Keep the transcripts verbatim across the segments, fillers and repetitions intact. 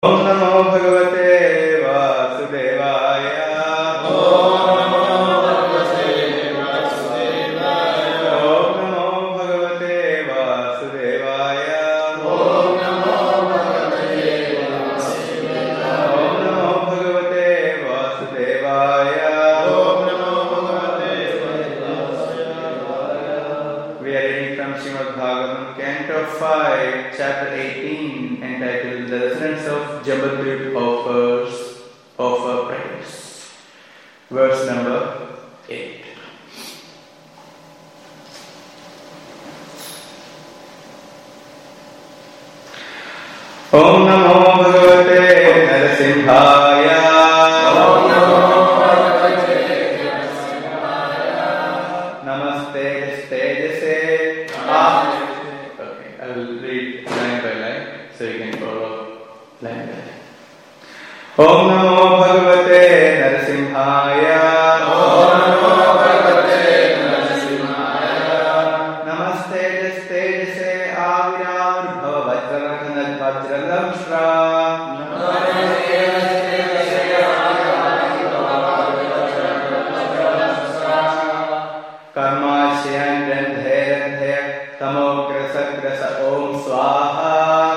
Om Namo Bhagavate Vasudevaya. Om Namo Bhagavate Vasudevaya. Om Namo Bhagavate Vasudevaya. Om Namo Bhagavate Vasudevaya. Om Namo Bhagavate Vasudevaya. Om Namo Bhagavate Vasudevaya. We are reading from Srimad Bhagavatam, Canto five, Chapter eighteen, entitled The Residents of Jambudvip Offers Offer Prayers. Verse number eight. Om Namo Bhagavate Narasimhaya. Om Namo Bhagavate Narasimhaya. Namaste Stejase. Okay, I will read line by line so you can follow line by line. Om Namo Bhagavate Narasimhaya. Om Namo Bhagavate Narasimhaya. Namaste Stejase Aviravarbhava Vajrakanad Vajradamshra. Namaste Stejase Aviravarbhava Vajrakanad Karmasyan Randhe Randhe Tamograsa Grasa Om Swaha.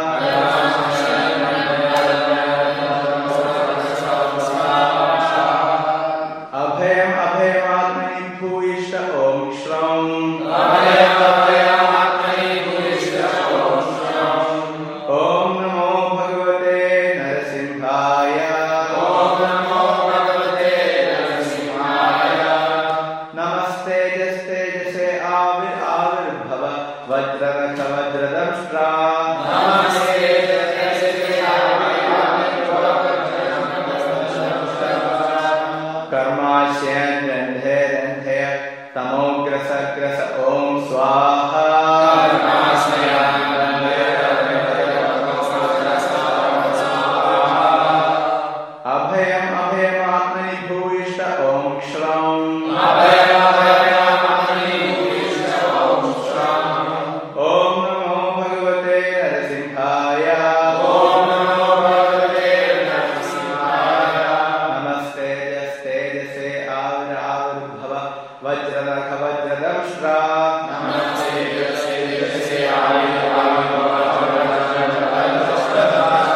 Abhayam Abhayam Atmani Bhuvishta Om Shram. Abhayam Abhayam Atmani Bhuvishta Om Shram. Om Namo Bhagavate Narasimhaya. Om Namo Bhagavate Narasimhaya. Namaste Jaste Jase Avir Avir Bhava Vajrarakha Vajradamshra. Namaste Jaste Jase Avir Avir Bhava Vajrarakha Karmasyan Randhe Randhe Tamograsa Grasa Om Swaha. Karmasyan Randhe Randhe Tamograsa Om Swaha. Abhayam Abhayam Atmani Bhuvishta Om Shram. Abhayam Abhayam Atmani Bhuvishta Om Shram. Om Namo Bhagavate Narasimhaya. Om Namo Bhagavate Narasimhaya. Namaste Jaste Jase Avir Avir Bhava Vajrarakha Vajradamshra. Namaste Jaste Jase Avir Avir Bhava Vajrarakha.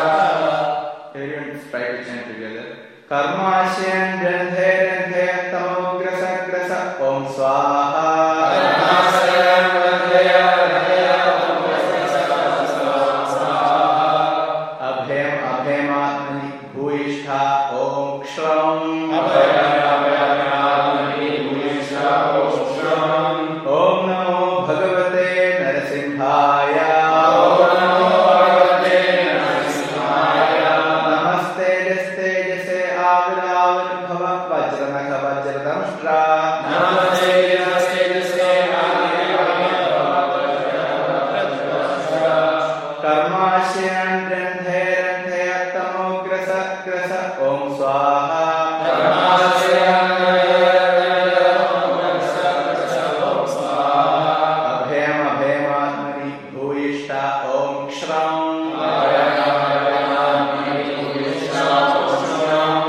Everyone try to chant together. Karmasyan Randhe Randhe Tamograsa Grasa Om Swaha. Karmasyan Randhe Randhe Tamograsa Grasa Om Swaha. Abhayam Abhayam Atmani Bhuvishta Om Shram. Abhayam Abhayam Atmani Bhuvishta Om Shram. Om Namo Bhagavate Narasimhaya. Om Namo Bhagavate Narasimhaya. Namaste Jaste Jase Avir Avir Bhava Vajrarakha Vajradamshra. Namaste Jaste Jase Avir Avir Bhava Vajradamshra. Karmasyan Randhe Randhe Tamograsa Grasa Om Swaha. Karmasyan Randhe Randhe Tamograsa Grasa Om Swaha. Abhayam Abhayam Atmani Bhuvishta Om Shram. Abhayam Abhayam Atmani Bhuvishta Om Shram.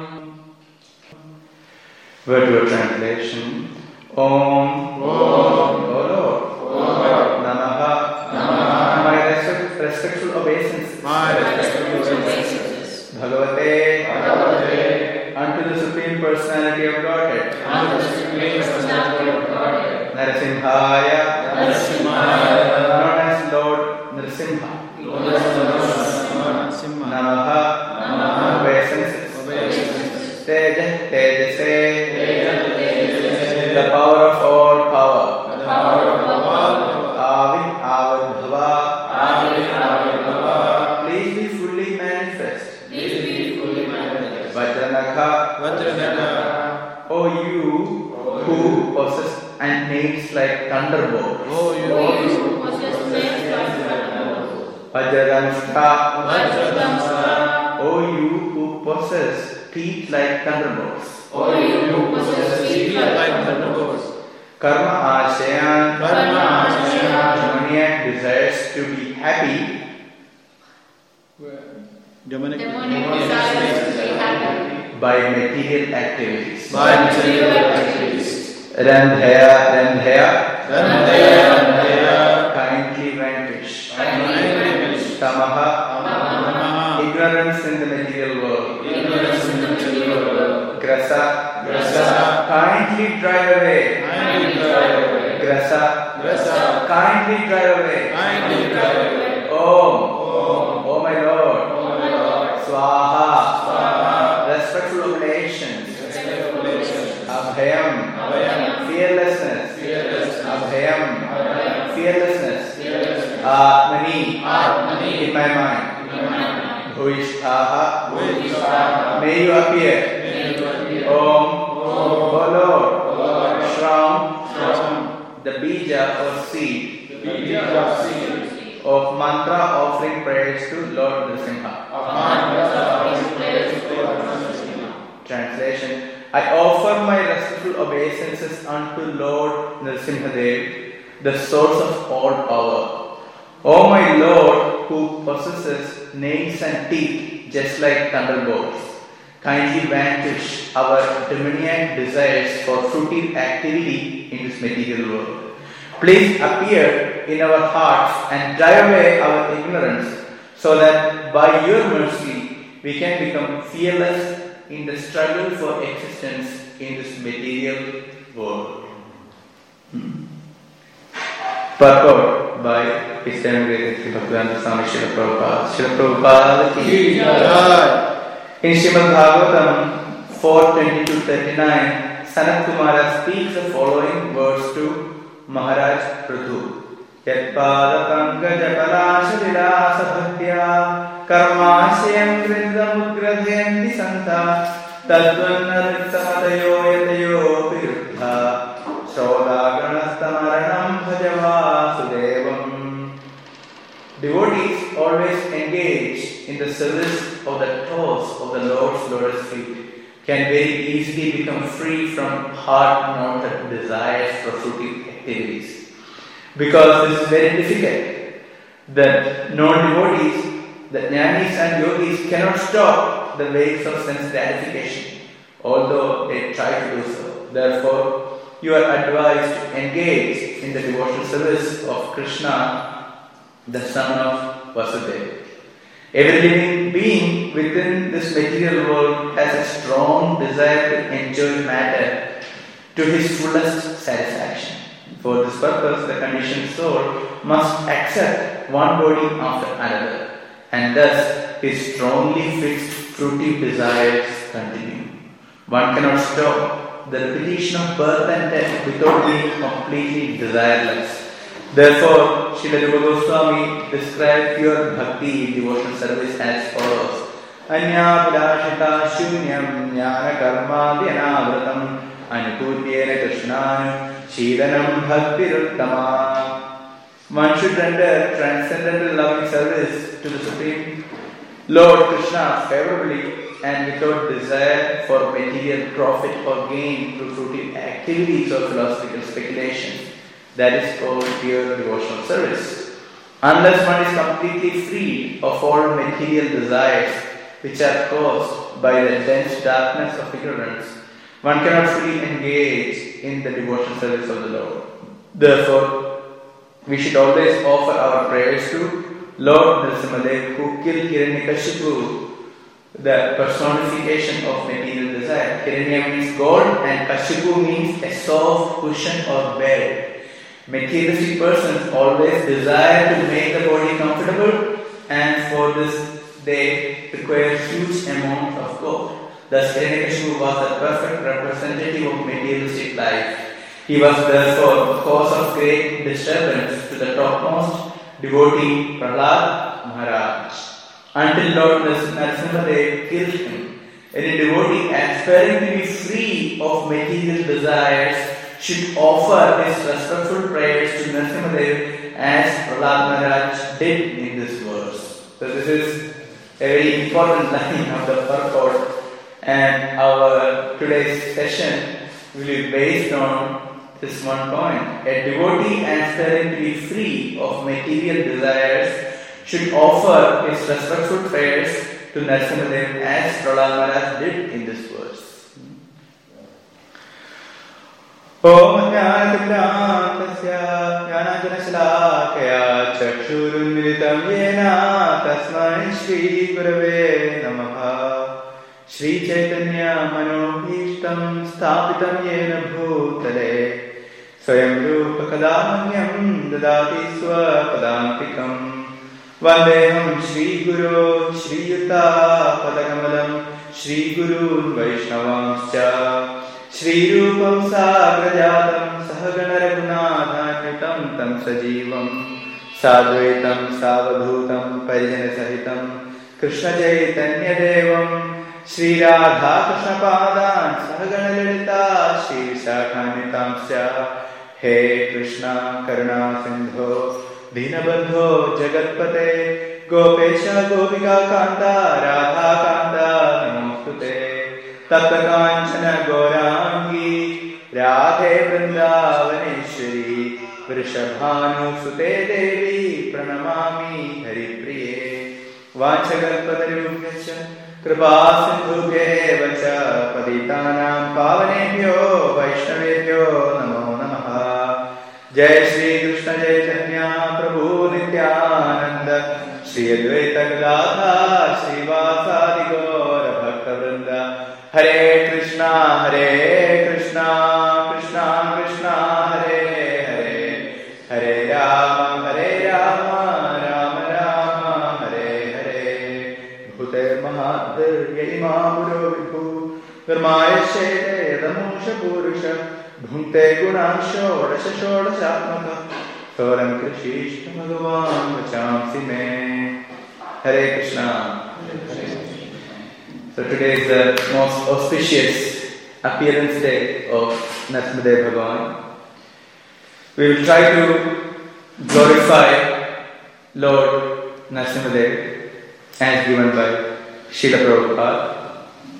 Word to translation. Om. Om. O Lord. Namaha. Namaha. My respect, respectful obeisances. My respectful obeisances. Bhagavate. Bhagavate. Unto the Supreme Personality of Godhead. Unto the Supreme Personality of Godhead. Narasimhaya. Narasimhaya. Known as Lord Narasimha. Known as Lord Narasimha. Namaha. Namaha. Obeisances. Obeisances. Teja. Tejase. Teja. Tejase. The power of all power. The power of all power. Avi. Avirbhava. Avi. Avirbhava. Please be fully manifest. Please be fully manifest. Vajranakha. Vajranakha. O you who possess and names like thunderbolt. O you who possess names like thunderbolt. Vajradamshra. Vajradamshra. O you who possess teeth like thunderbolts. O you who possess teeth like thunderbolts. Karma Ashayan. Karma Ashayan. Maniac desires to be happy demonic, demonic desires to be happy by material activities. by material activities. Randhaya, Randhaya, Randhaya, Randhaya, kindly vanquish. kindly vanquish. Tamaha, Tamaha, ignorance in the material world. ignorance in the material world. Grasa, Grasa, kindly drive away. kindly drive away. Grasa, Grasa, kindly drive away. kindly drive away. Om, Om, O my Lord. O my Lord. Swaha, Swaha, respectful oblations. respectful oblations. Abhayam, Abhayam, fearlessness. fearlessness. Abhayam, Abhayam, fearlessness. fearlessness. Atmani, Atmani, in my mind. Bhuishtaha, Bhuishtaha, may you appear. may you appear. Om, Om, O Lord. Lord. Shram, Shram, the bija or seed the bija of seed, of mantra offering prayers to Lord Nrsimha. of mantra offering prayers to Lord Nrsimha. Translation: I offer my respectful obeisances unto Lord Nrsimhadev, the source of all power. O my Lord, who possesses nails and teeth just like thunderbolts, kindly vanquish our demoniac desires for fruitive activity in this material world. Please appear in our hearts and drive away our ignorance, so that by your mercy we can become fearless in the struggle for existence in this material world. Hmm. Purport by His Eminence Sri Bhaktivedanta Swami Srila Prabhupada. Srila Prabhupada ki jai. In Srimad Bhagavatam four twenty-two thirty-nine, Sanat Kumara speaks the following words to Maharaj Prithu. Yatpada pankaj palasha vilasa bhaktya karmashyam vrindamugradyenti santa tadvannarittamatayo yatayo viruddha srodaganastamarana bhajavasudevam. Devotees always engage in the service of the toes of the Lord's lotus feet can very easily become free from hard-knotted desires for fruitive activities. Because this is very difficult, the non-devotees, the jnanis and yogis cannot stop the waves of sense gratification, although they try to do so. Therefore, you are advised to engage in the devotional service of Krishna, the son of Vasudeva. Every living being within this material world has a strong desire to enjoy matter to his fullest satisfaction. For this purpose, the conditioned soul must accept one body after another, and thus his strongly fixed fruitive desires continue. One cannot stop the repetition of birth and death without being completely desireless. Therefore, Srila Rupa Goswami described pure bhakti devotional service as follows: Anya Pudashita Shunyam Jnana Karma Dhyanavratam Anukutyena Krishnanu Shidanam Bhaktiruttama. One should render transcendental loving service to the Supreme Lord Krishna favorably and without desire for material profit or gain through fruitive activities or philosophical speculation. That is called pure devotional service. Unless one is completely free of all material desires which are caused by the dense darkness of ignorance, one cannot fully engage in the devotional service of the Lord. Therefore, we should always offer our prayers to Lord Nrsimhadev, who killed Hiranyakashipu, the personification of material desire. Hiranya means gold and Kashipu means a soft cushion or bed. Materialistic persons always desire to make the body comfortable, and for this they require huge amount of gold. Thus, Hiranyakashipu was the perfect representative of materialistic life. He was therefore the cause of great disturbance to the topmost devotee Prahlad Maharaj, until Lord Nrsimhadev killed him. Any devotee aspiring to be free of material desires should offer his respectful prayers to Nrsimhadev as Prahlad Maharaj did in this verse. So this is a very important line of the purport, and our today's session will be based on this one point. A devotee aspiring to be free of material desires should offer his respectful prayers to Narasimhadev as Prahlad Maharaj did in this verse. Om Jnanatikrantasya Jnanajanashalakaya Chakshurunmilitam Yena Tasmai Shri Gurave Namaha Shri Chaitanya Manobhishtam Sthapitam Yena Bhutale Swayam Rupa Kadamanyam Dadati Swapadantikam Vandeham Shri Guru Shri Yuta Padakamalam Shri Guru Vaishnavamscha Shri Rupam Sagrajatam Sahagana Raghunathanutam Tam Sajivam Sadvaitam Savadhutam Parijana Sahitam Krishna Chaitanya Devam Shri Radha Krishna Padan Sahagana Lalita Shri Sakhanitamsya He Krishna Karuna Sindho Dinabandho Jagatpate Gopesha Gopika Kanta Radha Kanta Namostute Tapta Kanchana Gaurangi Radhe Vrindavaneshwari Vrishabhanu Sute Devi Pranamami Haripriye Vanchagalpatarubhyacha Kripa Sindhubhye Vacha Paditanam Pavanebhyo Vaishnavebhyo Namo Namaha Jai Shri Krishna Chaitanya Prabhu Nityananda Shri Advaita Gadadhar Shri Vasadi Gaura Bhakta Vrinda Hare Krishna, Hare Krishna, Krishna Krishna, Hare Hare, Hare Rama, Hare Rama, Rama Rama, Hare Hare. Bhute Mahadir Yimamuro Vibhu, Dharmaya Shete Yadamusha Purusha, Bhunte Gunansho, Rasha Shodashatmaka, Thoram Krishishna Bhagavan Vachamsi Me. Hare Krishna. So today is the most auspicious appearance day of Narasimhadev Bhagavan. We will try to glorify Lord Narasimhadev as given by Srila Prabhupada.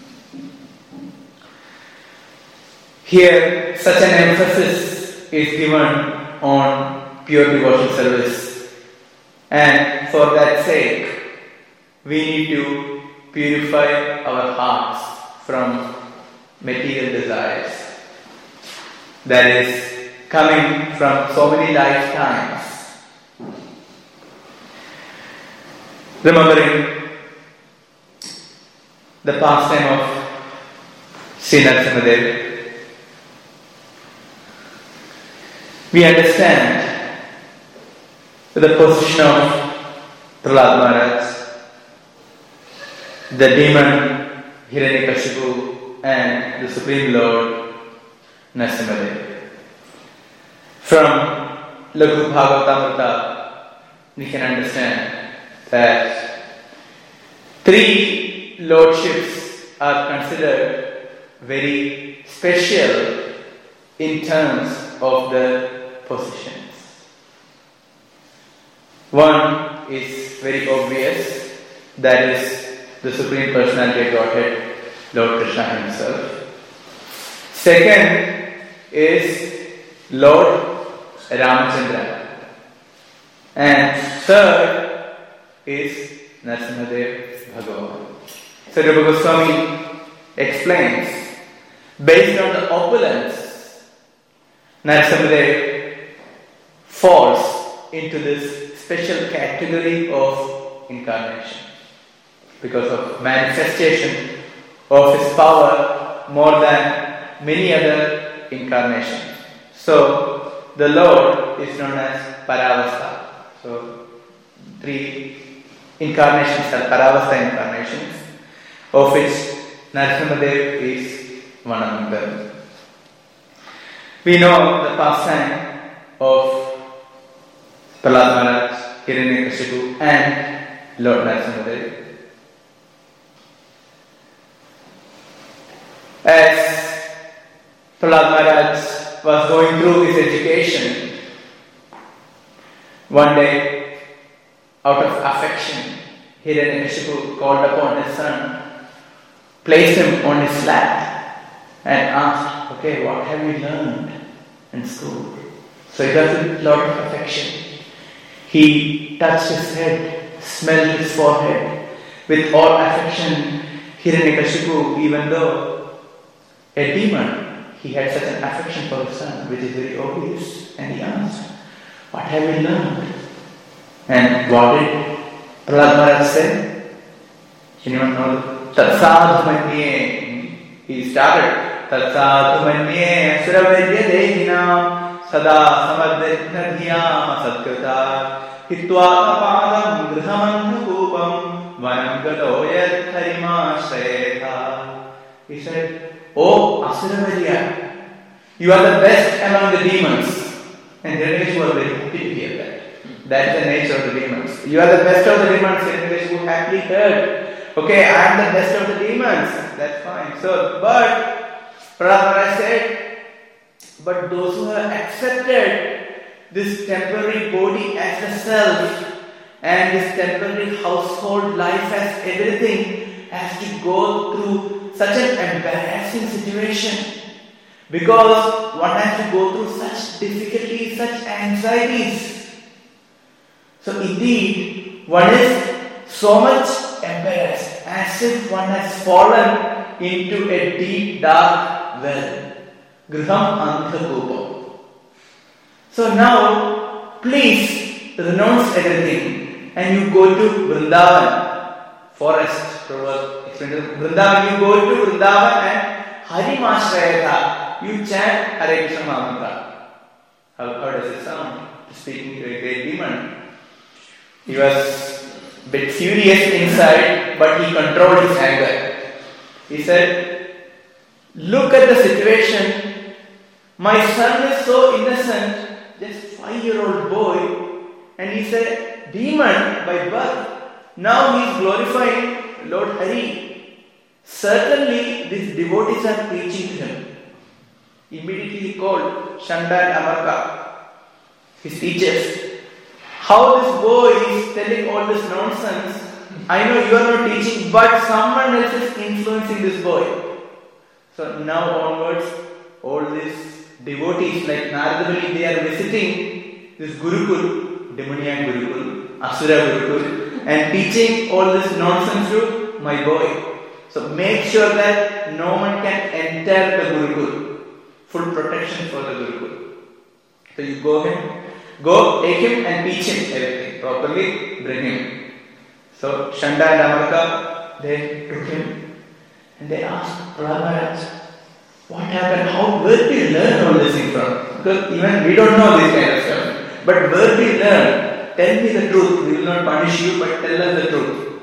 Here, such an emphasis is given on pure devotional service, and for that sake, we need to purify our hearts from material desires that is coming from so many lifetimes. Remembering the pastime of Sri Narasimhadev, we understand the position of Prahlad Maharaj, the demon Hiranyakashipu, and the Supreme Lord Narasimhadev. From Laghu Bhagavatamrita, we can understand that three lordships are considered very special in terms of the positions. One is very obvious, that is the Supreme Personality of Godhead, Lord Krishna Himself. Second is Lord Ramachandra. And third is Narasimhadev Bhagavan. So Rupa Goswami explains, based on the opulence, Narasimhadev falls into this special category of incarnation, because of manifestation of His power more than many other incarnations. So, the Lord is known as Paravastha. So, three incarnations are Paravastha incarnations, of which Narasimhadev is one among them. We know the pastime of Prahlad Maharaj, Hiranyakashipu, and Lord Narasimhadev. As Prahlad Maharaj was going through his education, one day, out of affection, Hiranyakashipu called upon his son, placed him on his lap, and asked, okay, what have you learned in school? So he does it with a lot of affection. He touched his head, smelled his forehead, with all affection, Hiranyakashipu, even though a demon, he had such an affection for his son, which is very obvious. And he asked, what have you learned? And what did Prahlad Maharaj say? Anyone know? Tatsadhu manye. He started. Tatsadhu manye suravedya dehinam sada samadhyatna dhyam satkrita hitva padam grihamantha kupam vanam gadoyat harima shreyatha. He said, oh Asuravedya, you are the best among the demons. And Hiranyakashipu was very happy to hear that. That's the nature of the demons. You are the best of the demons. Hiranyakashipu happily heard. Okay, I am the best of the demons. That's fine. So, but Prahlad said, but those who have accepted this temporary body as the self and this temporary household life as everything has to go through such an embarrassing situation. Because one has to go through such difficulties, such anxieties. So indeed, one is so much embarrassed, as if one has fallen into a deep, dark well. Griham Antha. So now, please renounce everything and you go to Vrindavan, forest, proverb explained. Vrindavan, you go to Vrindavan and Harima Shreyatha. You chant Hare Krishna Mantra. How, how does it sound? Speaking to a great demon. He was a bit furious inside, but he controlled his anger. He said, look at the situation. My son is so innocent, just five-year-old boy, and he's a demon by birth. Now he is glorifying Lord Hari. Certainly, these devotees are preaching to him. Immediately he called Shanda and Amarka, his teachers. How this boy is telling all this nonsense. I know you are not teaching, but someone else is influencing this boy. So now onwards, all these devotees like Narada Muni, they are visiting this Gurukul, demoniac Gurukul, Asura Gurukul, and teaching all this nonsense to my boy. So make sure that no one can enter the Gurukul. Full protection for the Gurukul. So you go him, go take him and teach him everything properly, bring him. So Shanda and Amarka, they took him and they asked Prahlad Maharaj, what happened? How, where did you learn all this thing from? Because even we don't know this kind of stuff. But where did you learn? Tell me the truth. We will not punish you, but tell us the truth.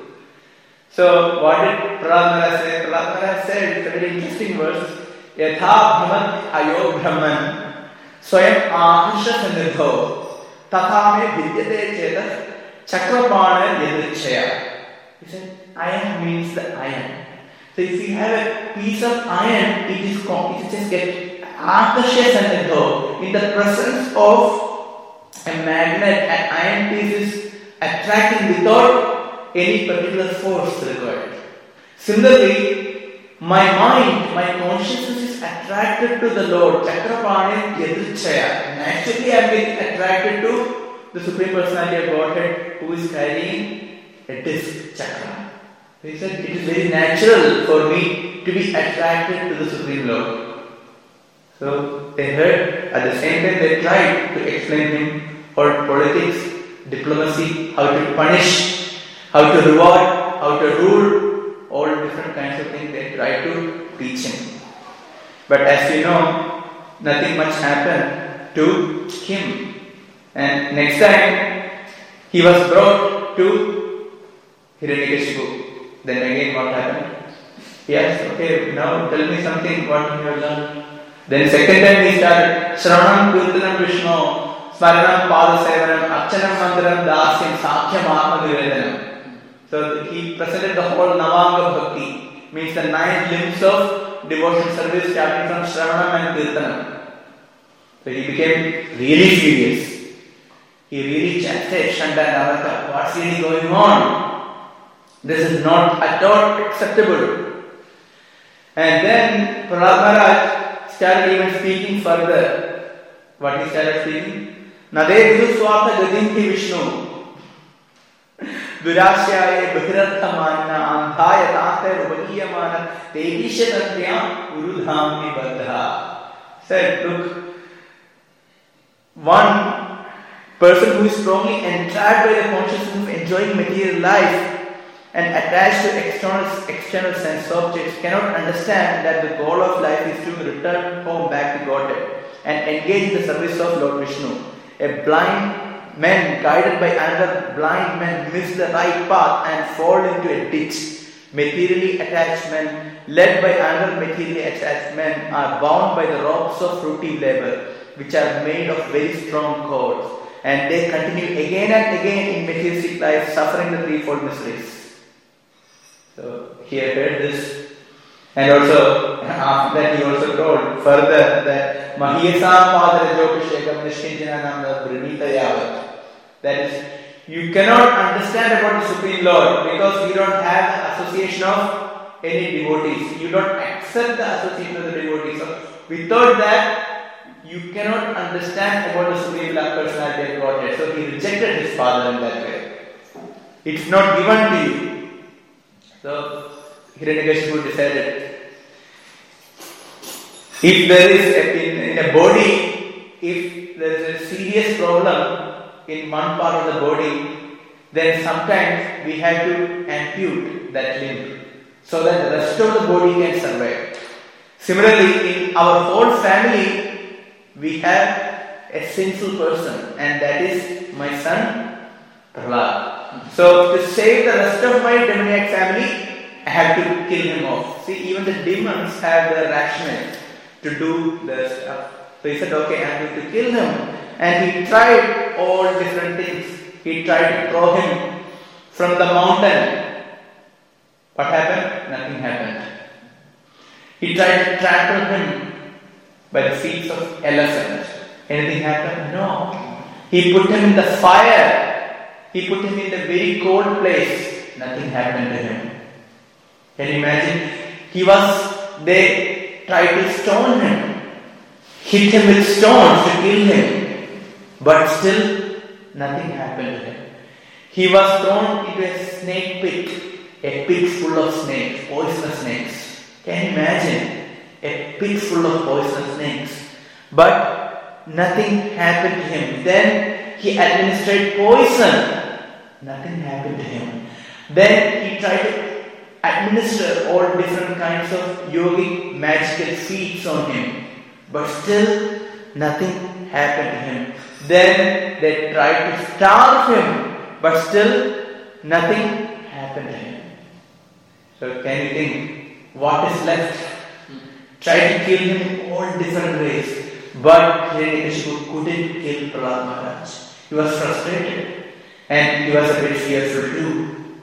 So what did Prahlad Maharaj say? Prahlad Maharaj said, it's a very interesting verse. Yatha bhamat ayo brahman swayam ahasha sanidho tatha me vidyate cheta chakrapana yadrichaya. He said, iron means the iron. So if you have a piece of iron, it is it just get ahasha sanidho. In the presence of a magnet, an iron piece is attracting without any particular force required. Similarly, my mind, my consciousness is attracted to the Lord. Chakrapani Yadrichaya. Naturally, I am getting attracted to the Supreme Personality of Godhead who is carrying a disc chakra. He said, it is very natural for me to be attracted to the Supreme Lord. So they heard, at the same time they tried to explain him about politics, diplomacy, how to punish, how to reward, how to rule. All different kinds of things they try to teach him. But as you know, nothing much happened to him. And next time, he was brought to Hiranyakashipu. Then again what happened? He asked, okay, now tell me something what you have learned. Then second time he started, Shravanam Kirtanam Vishnu, Smaranam Padasevanam, Archanam Mandaram Dasyam Sakhyam Atma Nivedanam. So he presented the whole Navanga Bhakti, means the nine limbs of devotion service starting from Shravanam and Kirtanam. So he became really furious. He really chanted Shanda and Amarka, what's really going on? This is not at all acceptable. And then Prahlad Maharaj started even speaking further. What he started speaking? Nade Vidu Swatha Gadinti Vishnu. Durashyaye Bhirarthamana Andhaya Tante Rubadiyamana Tevishatantya Urudhamni Badha. Said, look, one person who is strongly entrapped by the consciousness of enjoying material life and attached to external, external sense objects cannot understand that the goal of life is to return home back to Godhead and engage in the service of Lord Vishnu. A blind man guided by another blind man miss the right path and fall into a ditch. Materially attached men led by another materially attached men are bound by the ropes of fruitive labor, which are made of very strong cords, and they continue again and again in materialistic life, suffering the threefold miseries. So he had heard this, and also after that he also told further that Mahiyasam Padra Jokashekam Nishkinjananam Brunita Yavat. That is, you cannot understand about the Supreme Lord because you don't have the association of any devotees. You don't accept the association of the devotees. So without that, you cannot understand about the Supreme Personality of Godhead. So he rejected his father in that way. It's not given to you. So Hiranyakashipu decided, if there is a, in, in a body, if there is a serious problem in one part of the body, then sometimes we have to ampute that limb so that the rest of the body can survive. Similarly, in our whole family, we have a sinful person, and that is my son Prahlad. So to save the rest of my demoniac family, I have to kill him off. See, even the demons have the rationale to do the stuff. So he said, okay, I am going to kill him. And he tried all different things. He tried to throw him from the mountain. What happened? Nothing happened. He tried to trample him by the feet of elephant. Anything happened? No. He put him in the fire. He put him in the very cold place. Nothing happened to him. Can you imagine? He was, they tried to stone him. Hit him with stones to kill him. But still, nothing happened to him. He was thrown into a snake pit. A pit full of snakes, poisonous snakes. Can you imagine? A pit full of poisonous snakes. But nothing happened to him. Then he administered poison. Nothing happened to him. Then he tried to administer all different kinds of yogic magical feats on him. But still, nothing happened to him. Then they tried to starve him, but still nothing happened to him. So can you think what is left? Tried to kill him in all different ways, but Hiranyakashipu couldn't kill Prahlad Maharaj. He was frustrated and he was a bit fearful too.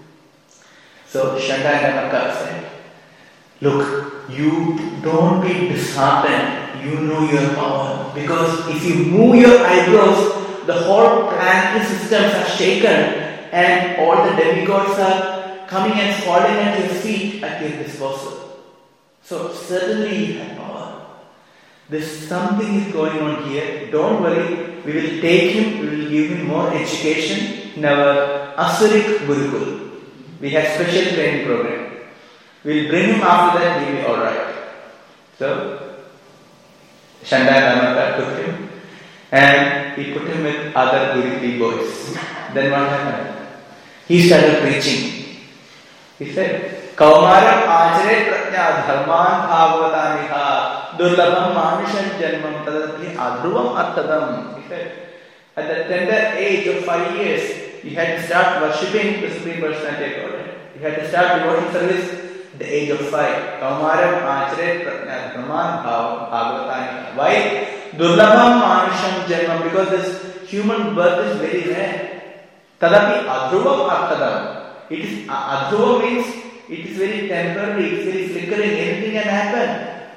So Shanda and Namaka said, look, you don't be disheartened. You know your power. Because if you move your eyebrows, the whole planetary systems are shaken and all the demigods are coming and falling at your feet at your disposal. So certainly you have power. There's something is going on here. Don't worry. We will take him, we will give him more education in our Asurik Gurukul. We have special training program. We will bring him after that, he will be alright. So Shanda Dhamaka took him and he put him with other Gurukul boys. Then what happened? He started preaching. He said, Kaumaram Achare Pratya Dharman Bhagavataniha Durlabham Manushan Janmam Tadati Adruvam Artadam. He said, at the tender age of five years, he had to start worshipping the Supreme Personality of Godhead. He had to start devoting service at the age of five. Kaumaram Achare Pratya Dharman Bhagavataniha. Why? Durlabham Manusham Janmam. Because this human birth is very rare. Tadapi Adruvam Artadam. It is Adruva means it is very temporary, it is very flickering, anything can happen.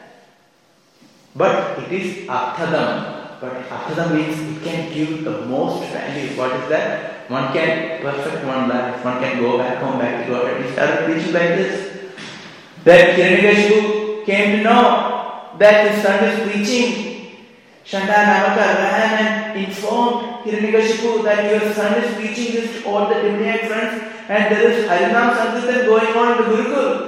But it is Arthadam. But Arthadam means it can give the most value. What is that? One can perfect one life, one can go back home, back to God. He started preaching like this. Then Hiranyakashipu came to know that his son is preaching. Shanda Namaka ran and informed Hiranyakashipu that your son is preaching this to all the demoniac friends and there is Harinam Sankirtan going on in the Gurukul.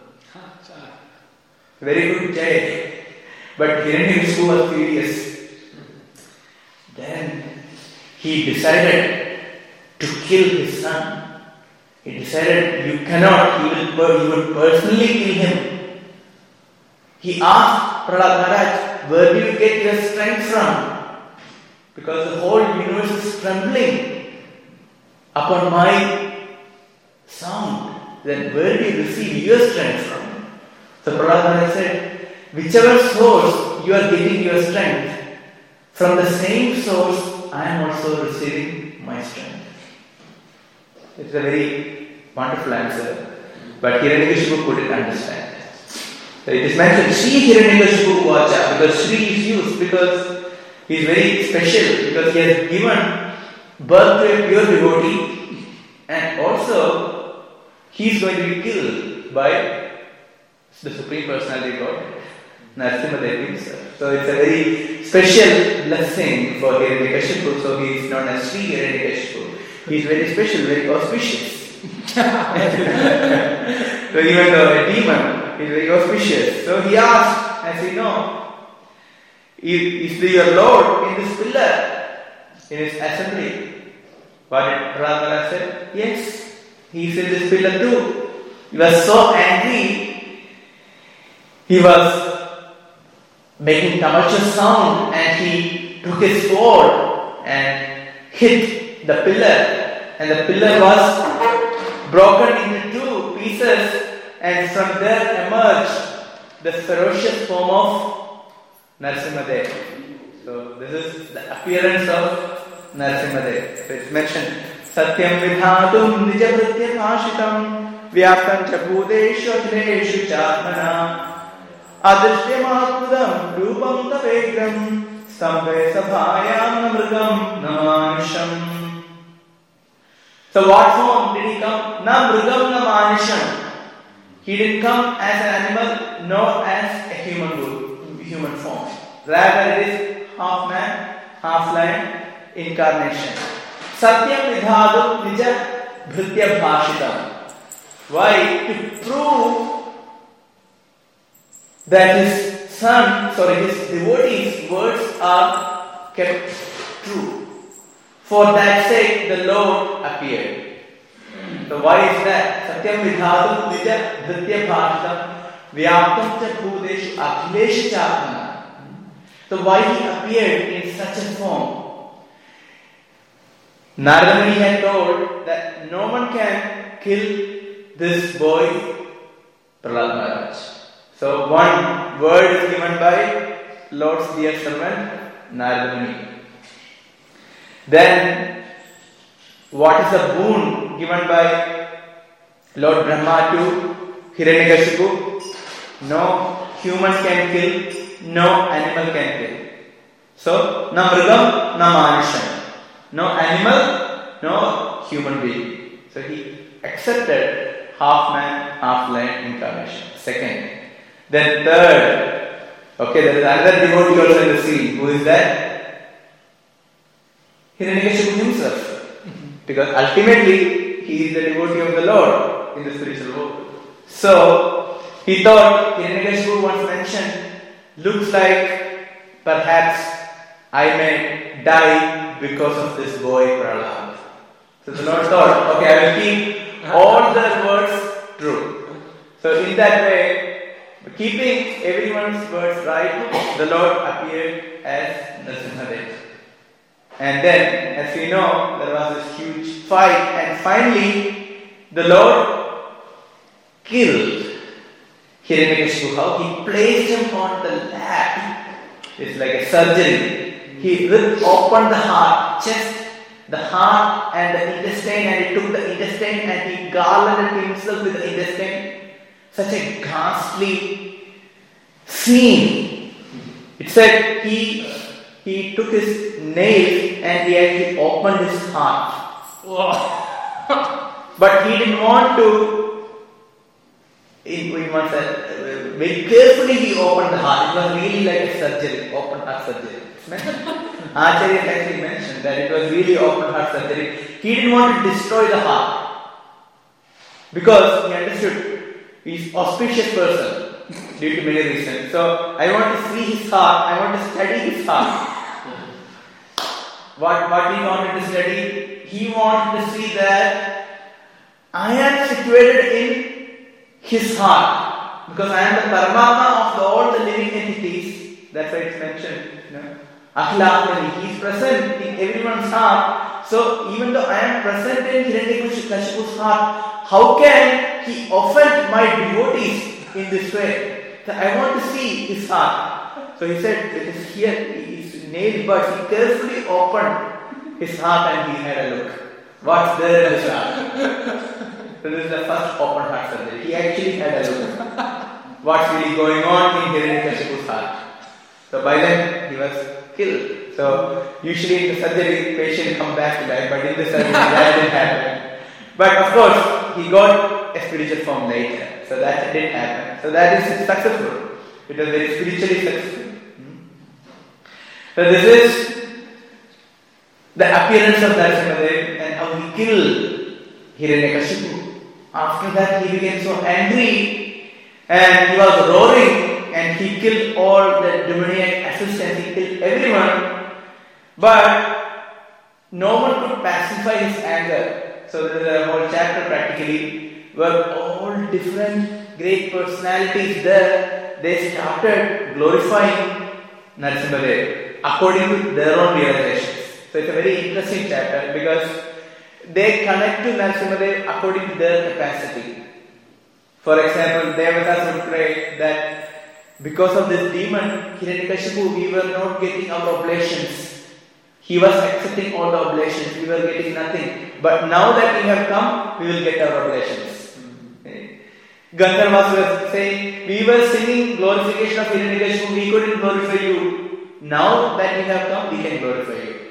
Very good child. But Hiranyakashipu was furious. Then he decided to kill his son. He decided, you cannot, he will, you will personally kill him. He asked Prahlad Maharaj, where do you get your strength from? Because the whole universe is trembling upon my sound. Then where do you receive your strength from? So Prahlad Maharaj said, whichever source you are getting your strength, from the same source I am also receiving my strength. It's a very wonderful answer, but Hiranyakashipu couldn't understand. So it is mentioned Sri Hiranyakashipu Vacha, because Sri is used because he is very special, because he has given birth to a pure devotee, and also he is going to be killed by the Supreme Personality of God, Narasimhadev himself. So it's a very special blessing for Hiranyakashipu. So he is known as Sri Hiranyakashipu. He is very special, very auspicious. So even though a demon, he is very auspicious. So he asked, as we know, is, is your Lord in this pillar, in his assembly? What did Prahlad Maharaj say? Yes, he is in this pillar too. He was so angry. He was making tumultuous sound, and he took his sword and hit the pillar, and the pillar was broken into two pieces, and from there emerged the ferocious form of Narasimhadev. So this is the appearance of Narasimhadev. So it's mentioned Satyam Vidhatum Nijavritya Bhashitam Vyaptam Cha Bhudeshu Akhineshu Chatmana Adrishya Mahatmudam Rupam Tavegram Stambhe Sabhayam Namrugam Namanisham. So what form did he come? Namrugam Namanisham. He didn't come as an animal nor as a human human form. Rather it is half man, half lion incarnation. Satyam Vidhadum Nija Bhritya Bhashitam. Why? To prove that his son, sorry, his devotees' words are kept true. For that sake, the Lord appeared. So why is that? Satyam Vidhadum Nija Bhritya Bhashitam Vyaptam Cha Bhudeshu Akhilesh Chatmana. So why he appeared in such a form? Narada Muni had told that no one can kill this boy, Prahlad Maharaj. So one word is given by Lord's dear servant, Narada Muni. Then what is the boon given by Lord Brahma to Hiranyakashipu? No human can kill, no animal can kill. So, na mrigam, na manisham. No animal, no human being. So he accepted half man, half lion incarnation. Second. Then third. Okay, there is another devotee also in the scene. Who is that? Hiranyakashipu himself. Because ultimately he is the devotee of the Lord in the spiritual world. So he thought, Hiranyakashipu once mentioned, looks like perhaps I may die because of this boy Prahlad. So the Lord thought, okay, I will keep all the words true. So in that way, keeping everyone's words right, the Lord appeared as Narasimhadev. And then, as we know, there was this huge fight, and finally the Lord killed Hiranyakashipu. How? He placed him on the lap. It's like a surgery. He ripped open the heart, chest, the heart and the intestine, and he took the intestine and he garlanded himself with the intestine. Such a ghastly scene. It said he he took his nail and he actually opened his heart. But he didn't want to. He, we must say, very carefully he opened the heart. It was really like a surgery, open heart surgery. Acharya actually mentioned that it was really open heart surgery. He didn't want to destroy the heart. because he understood he's auspicious person due to many reasons. So I want to see his heart, I want to study his heart. What, what he wanted to study? He wanted to see that I am situated in his heart, because I am the Paramatma of the, all the living entities. That's why it's mentioned. You know, Akhlaqani, he is present in everyone's heart. So even though I am present in Hiranyakashipu's heart, how can he offend my devotees in this way? So I want to see his heart. So he said, it is here, his nail buds, he carefully opened his heart and he had a look. What's there in his heart? So this is the first open heart surgery. He actually had a look. What's really going on in Hiranyakashipu's heart? So by then he was killed. So usually in the surgery, patient come back to life, but in the surgery that didn't happen. But of course, he got a spiritual form later. So that didn't happen. So that is successful. It was very spiritually successful. So this is the appearance of Narasimhadev and how he killed Hiranyakashipu. After that he became so angry and he was roaring and he killed all the demoniac assistants, he killed everyone. But no one could pacify his anger. So there is a whole chapter practically where all different great personalities there, they started glorifying Narasimhadev according to their own realizations. So it's a very interesting chapter because they connect to Narasimhadev according to their capacity. For example, Devatas would pray that because of this demon, Hiranyakashipu, we were not getting our oblations. He was accepting all the oblations, we were getting nothing. But now that we have come, we will get our oblations. Okay. Gandharvas was saying, we were singing glorification of Hiranyakashipu, we couldn't glorify you. Now that we have come, we can glorify you.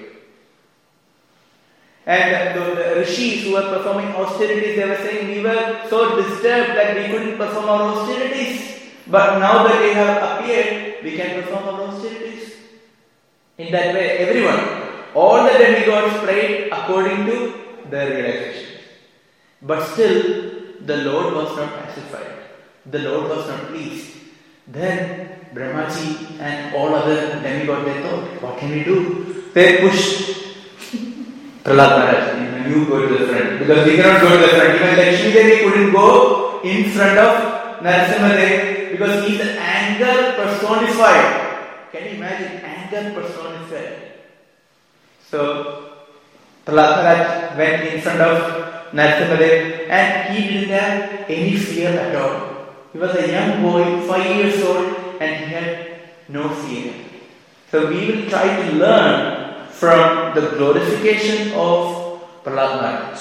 And the, the rishis who were performing austerities, they were saying, we were so disturbed that we couldn't perform our austerities. But now that they have appeared, we can perform our austerities. In that way, everyone, all the demigods prayed according to their realization. But still, the Lord was not pacified. The Lord was not pleased. Then Brahmaji and all other demigods, they thought, what can we do? They pushed Prahlad Maharaj, you go to the front. Because we cannot go to the front. Even Lakshmi Devi couldn't go in front of Narasimhadev because he is anger personified. Can you imagine anger personified? So Prahlad Maharaj went in front of Narasimhadev and he didn't have any fear at all. He was a young boy, five years old, and he had no fear. So we will try to learn from the glorification of Prahlad Maharaj.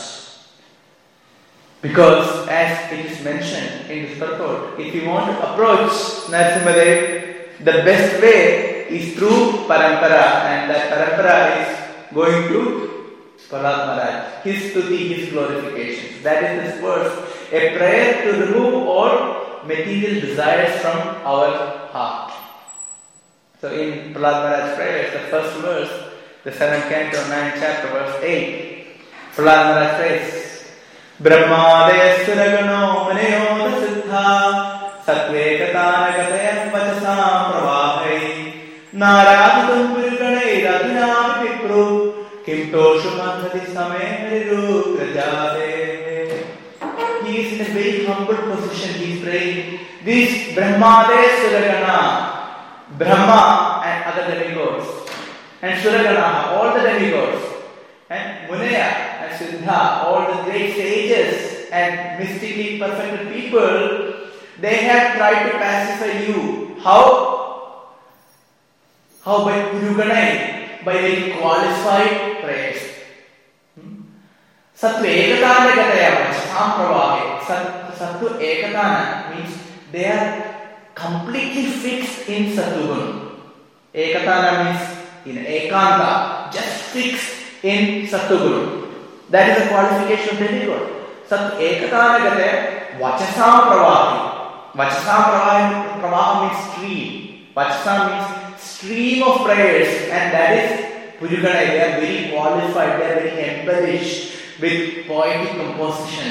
Because as it is mentioned in this purport, if you want to approach Narasimhadev, the best way is through parampara, and that parampara is going to Prahlad Maharaj, his stuti, his glorification. That is this verse, a prayer to remove all material desires from our heart. So in Prahlad Maharaj's prayers, the first verse, the seventh canto, ninth chapter, verse eight, Prahlad Maharaj prays, Brahmadaya suragano maneyo siddha satvekatana gataya vachasam pravahai naraditum purikanai radhinam vipru kim toshu manthati sameriru krajate. He is in a very humble position, he is praying. This Brahmadaya suragana, Brahma and other demigods, and Suragana, all the demigods, and Munaya and Siddha, all the great sages and mystically perfected people, they have tried to pacify you. How? How? By Puruganai, by very qualified prayers. Sattva ekatana gataya vachasam pravahe. Sattva ekatana means they are completely fixed in Sattva. Ekatana means in ekanta, just fixed in Sattva. That is the qualification of demigod. Sat ekatana gate vachasam pravahi. Vachasam pravaha means stream. Vachasam means stream of prayers, and that is Puruganai. They are very qualified, they are very embellished with poetic composition.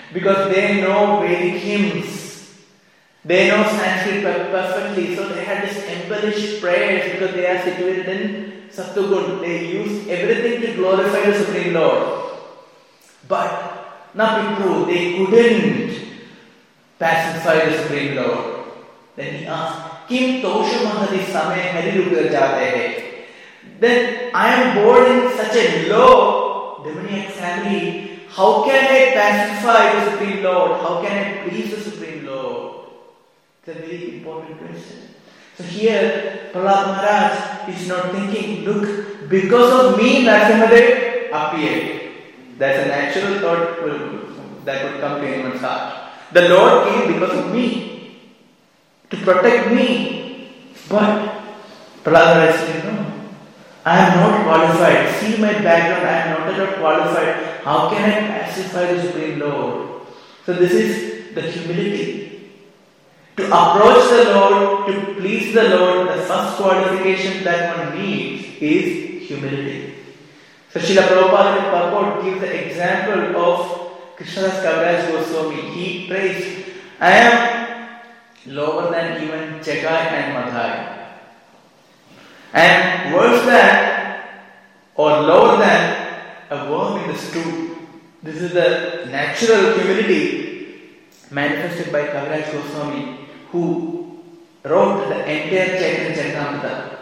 because they know Vedic hymns. They know Sanskrit perfectly, so they had this embellished prayers because they are situated in Sattvagun. They use everything to glorify the Supreme Lord. But Napipru, they couldn't pacify the Supreme Lord. Then he asked, Kim Tosha Mahadi Same Harirugar Jate Hai. Then I am born in such a low demoniac family. How can I pacify the Supreme Lord? How can I please the Supreme Lord? It's a very important question. So here, Prahlad Maharaj is not thinking, look, because of me Narasimhadev appeared. That's a natural thought will, that would come to anyone's heart. The Lord came because of me, to protect me. But Prahlad Maharaj said, no, I am not qualified. See my background, I am not at all qualified. How can I pacify the Supreme Lord? So this is the humility. To approach the Lord, to please the Lord, the first qualification that one needs is humility. So Srila Prabhupada in the purport gives the example of Krishnadas Kaviraj Goswami. He prays, I am lower than even Chagai and Madhai. I am worse than or lower than a worm in the stew. This is the natural humility manifested by Kaviraj Goswami, who wrote the entire Chaitanya Charitamrita.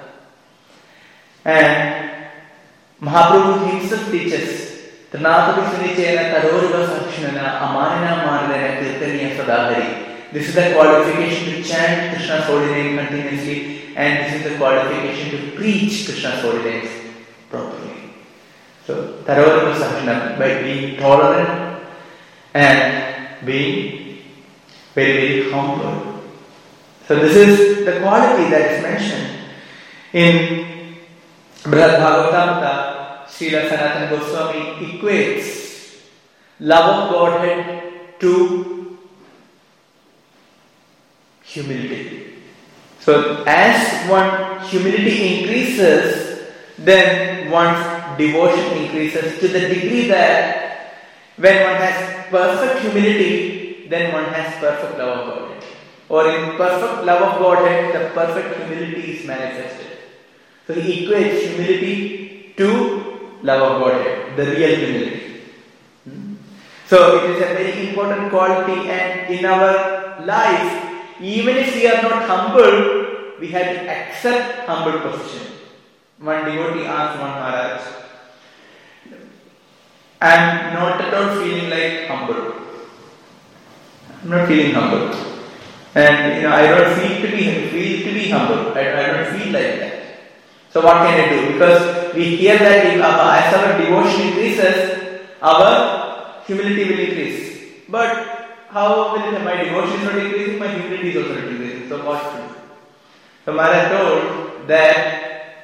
And Mahaprabhu himself teaches, Tanatapi Sunichena Taroriva Sakshinana Amanina Maradana Kirtaniya Sadahari. This is the qualification to chant Krishna's holy name continuously, and this is the qualification to preach Krishna's holy names properly. So, Taroriva Sakshinana, by being tolerant and being very, very humble. So this is the quality that is mentioned in Brihad Bhagavatamrita. Srila Sanatana Goswami equates love of Godhead to humility. So as one humility increases, then one's devotion increases to the degree that when one has perfect humility, then one has perfect love of Godhead. Or in perfect love of Godhead, the perfect humility is manifested. So he equates humility to love of Godhead, the real humility. Hmm? So it is a very important quality, and in our life, even if we are not humble, we have to accept humble position. One devotee asked one Maharaj, I am not at all feeling like humble. I am not feeling humble. And you know, I don't feel to be feel to be humble. I, I don't feel like that. So what can I do? Because we hear that if our, as our devotion increases, our humility will increase. But how will it, my devotion is not increasing, my humility is also not increasing. So what to do? So Maharaj told that,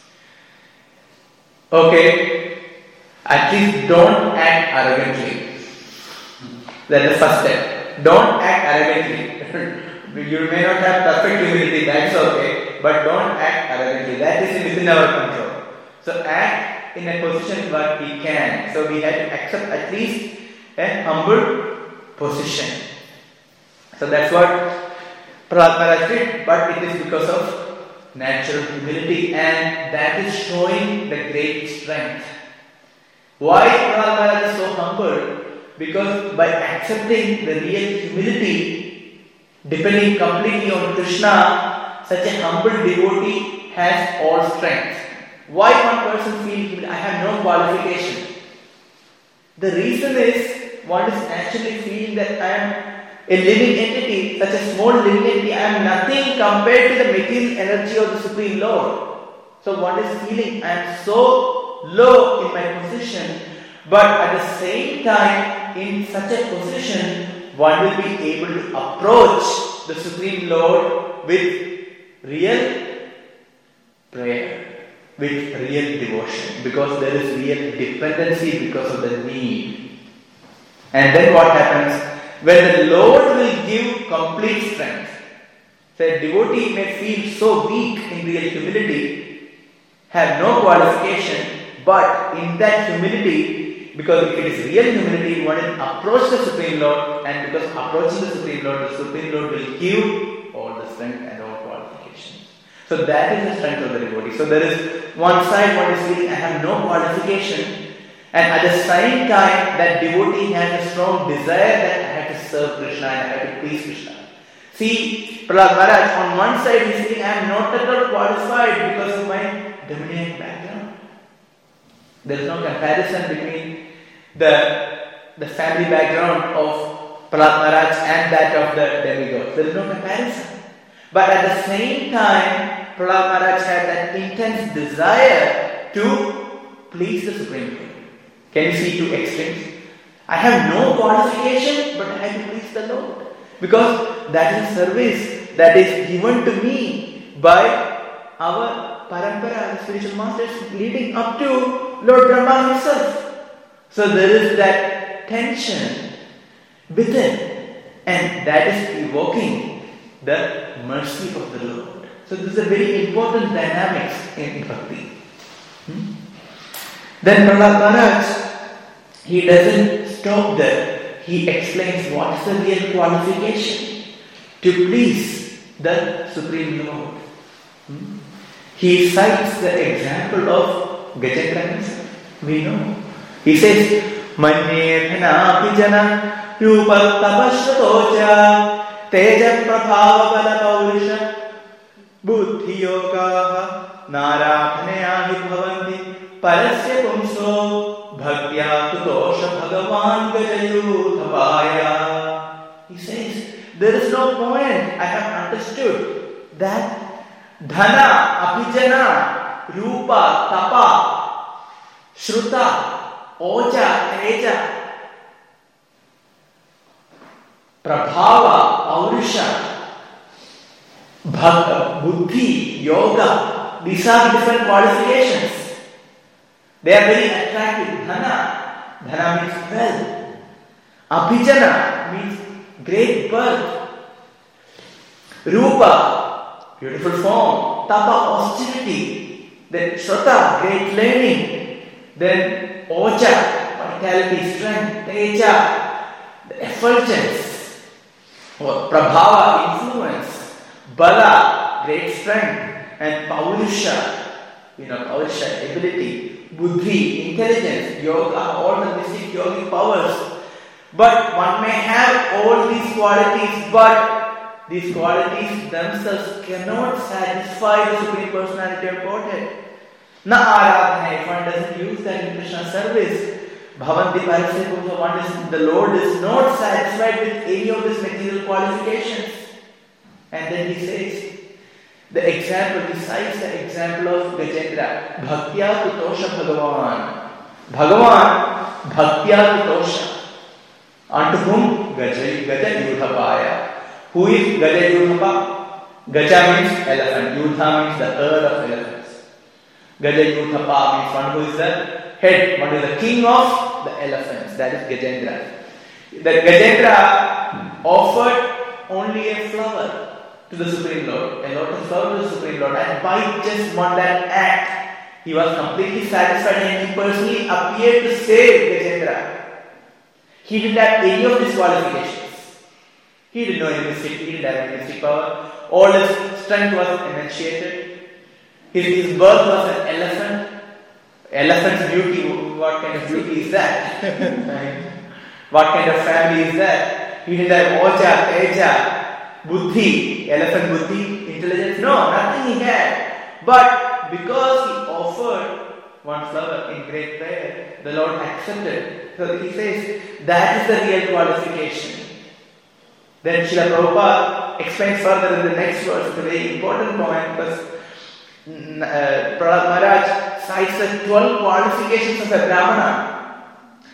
okay, at least don't act arrogantly. That is the first step. Don't act arrogantly. You may not have perfect humility, that's okay, but don't act arrogantly. That is within our control. So act in a position where we can. So we have to accept at least a humble position. So that's what Prahlad Maharaj did, but it is because of natural humility, and that is showing the great strength. Why Prahlad Maharaj is so humble? Because by accepting the real humility, depending completely on Krishna, such a humble devotee has all strength. Why one person feels, I have no qualification? The reason is, one is naturally feeling that I am a living entity, such a small living entity, I am nothing compared to the material energy of the Supreme Lord. So one is feeling, I am so low in my position, but at the same time, in such a position, one will be able to approach the Supreme Lord with real prayer, with real devotion, because there is real dependency because of the need. And then what happens? When the Lord will give complete strength, so a devotee may feel so weak in real humility, have no qualification, but in that humility, because if it is real humility, one will approach the Supreme Lord, and because approaching the Supreme Lord, the Supreme Lord will give all the strength and all qualifications. So that is the strength of the devotee. So there is one side, one is feeling I have no qualification, and at the same time that devotee has a strong desire that I have to serve Krishna and I have to please Krishna. See, Prahlad Maharaj, on one side he is saying, I am not at all qualified because of my demoniac background. There is no comparison between the, the family background of Prahlad Maharaj and that of the demigod. There is no comparison. But at the same time, Prahlad Maharaj had that intense desire to please the Supreme Lord. Can you see two extremes? I have no qualification, but I have to please the Lord. Because that is service that is given to me by our parampara, the spiritual masters, leading up to Lord Brahma himself. So there is that tension within, and that is evoking the mercy of the Lord. So this is a very important dynamics in bhakti. Hmm? Then Prahlad Maharaj, he doesn't stop there. He explains what is the real qualification to please the Supreme Lord. Hmm? He cites the example of Gajendra himself. We know. He says, Manye dhana pijana rupa tapashvatocha teja prabhava bala paurisha buddhi yoga naradhanaya hi bhavanti parasya pumso bhaktya tutosha bhagavan gajayudhavaya. He says, there is no point. I have understood that dhana, abhijana, rupa, tapa, shruta, oja, teja, prabhava, aurisha, bhakta, buddhi, yoga. These are different qualifications. They are very attractive. Dhana, dhana means wealth. Abhijana means great birth. Rupa, beautiful form. Tapa, austerity. Then Shruta, great learning. Then Oja, vitality, strength. Teja, the effulgence. Or Prabhava, influence. Bala, great strength. And Paurusha, you know, Paurusha, ability. Buddhi, intelligence, yoga, all the mystic yogic powers. But one may have all these qualities, but these qualities themselves cannot satisfy the Supreme Personality of Godhead. Na aradhana, if one doesn't use that in Krishna service, bhavanti parasya, one is, the Lord is not satisfied with any of these material qualifications. And then he says, the example, he cites the example of Gajendra. Bhaktya tutosha Bhagavan. Bhagavan, Bhaktya tutosha. Unto whom? Gaja, Gaja Yudhapaya. Who is Gaja Yudhapa? Gaja means elephant. Yudha means the herd of elephants. Gaja Yudhapa means one who is the head, one who is the king of the elephants. That is Gajendra. The Gajendra offered only a flower to the Supreme Lord, a lotus flower to the Supreme Lord, and by just one that act, he was completely satisfied and he personally appeared to save Gajendra. He didn't have any of these qualifications. He didn't know any mystic, he didn't have any mystic power. All his strength was emancipated. His, his birth was an elephant. Elephant's beauty, what kind of beauty is that? What kind of family is that? He didn't have Oja, Teja, Buddhi, elephant buddhi, intelligence. No, nothing he had. But because he offered one flower in great prayer, the Lord accepted. So he says, that is the real qualification. Then Srila Prabhupada explains further in the next verse. It's a very important point because uh, Prahlad Maharaj cites the twelve qualifications of a Brahmana.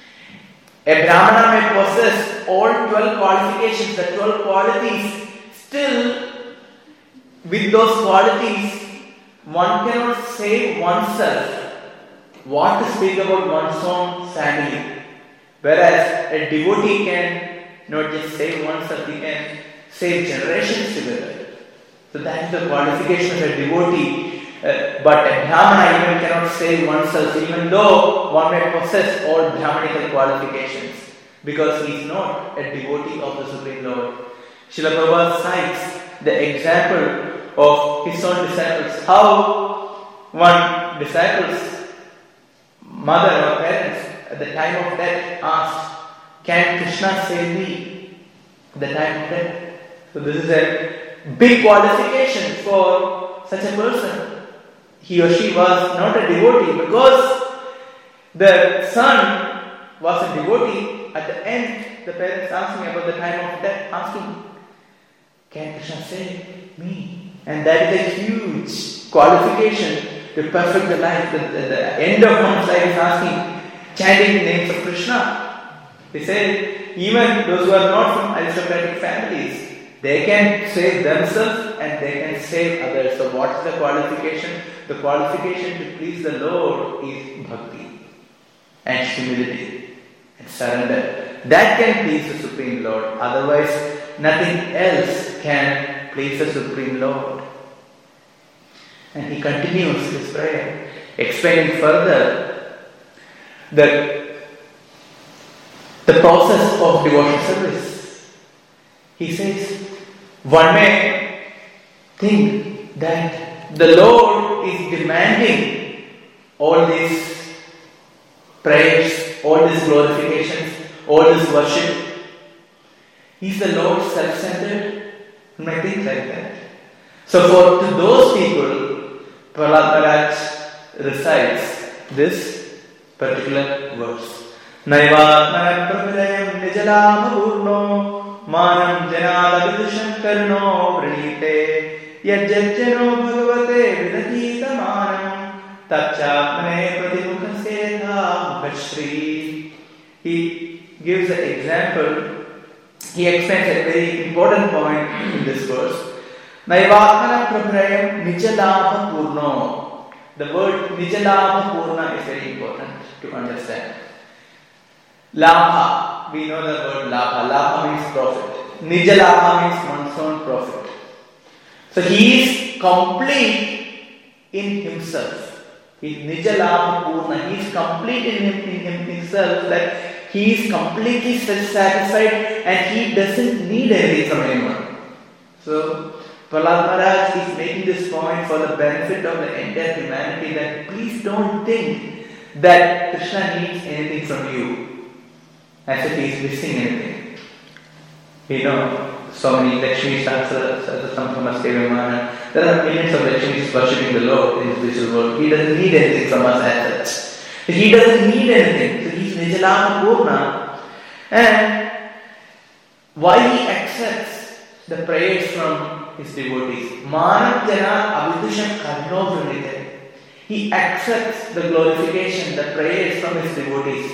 A Brahmana may possess all twelve qualifications, the twelve qualities. Still, with those qualities, one cannot save oneself. What to speak about one's own family. Whereas a devotee can not just save oneself, he can save generations together. So that is the qualification of a devotee, Uh, but a Brahmana even cannot save oneself, even though one may possess all Brahmanical qualifications, because he is not a devotee of the Supreme Lord. Srila Prabhupada cites the example of his own disciples, how one disciple's mother or parents at the time of death asked, "Can Krishna save me?" At the time of death. So this is a big qualification for such a person. He or she was not a devotee, because the son was a devotee. At the end, the parents asking about the time of death, asking, "Can Krishna save me?" And that is a huge qualification to perfect the life. At the, the end of one's life is asking, chanting the names of Krishna. They say, even those who are not from aristocratic families, they can save themselves and they can save others. So what is the qualification? The qualification to please the Lord is bhakti and humility and surrender. That can please the Supreme Lord. Otherwise, nothing else can please the Supreme Lord. And he continues his prayer, explaining further that the process of devotional service. He says, one may think that the Lord is demanding all these prayers, all these glorifications, all this worship. Is the Lord self-centered? You may think like that. So for to those people, Prahlad Maharaj recites this particular verse. Naivatmana prabhayam nijalama purno manam janada vidushan karno pranite yajjajjano bhagavate vidakita manam tapchapane pradimukhasetha mukhashri. He gives an example. He explains a very important point in this verse. Naivatmana prabhayam nijalama purno. The word nijalama purna is very important to understand. Labha, we know the word labha. Labha means profit. Nija labha means one's own profit. So he is complete in himself. He is nija labha purna. He is complete in, him, in him, himself, that he is completely satisfied and he doesn't need anything from anyone. So Prahlad Maharaj is making this point for the benefit of the entire humanity, that please don't think that Krishna needs anything from you, as if he is missing anything. You know, so many Lakshmi Shastras, Samkhamasthevamana, there are millions of Lakshmis worshipping the Lord in this visual world. He doesn't need anything from us as such. He doesn't need anything. So he is Nijalama Purna. And why he accepts the prayers from his devotees? Manam Jana Avidushan Karno Pranite. He accepts the glorification, the prayers from his devotees.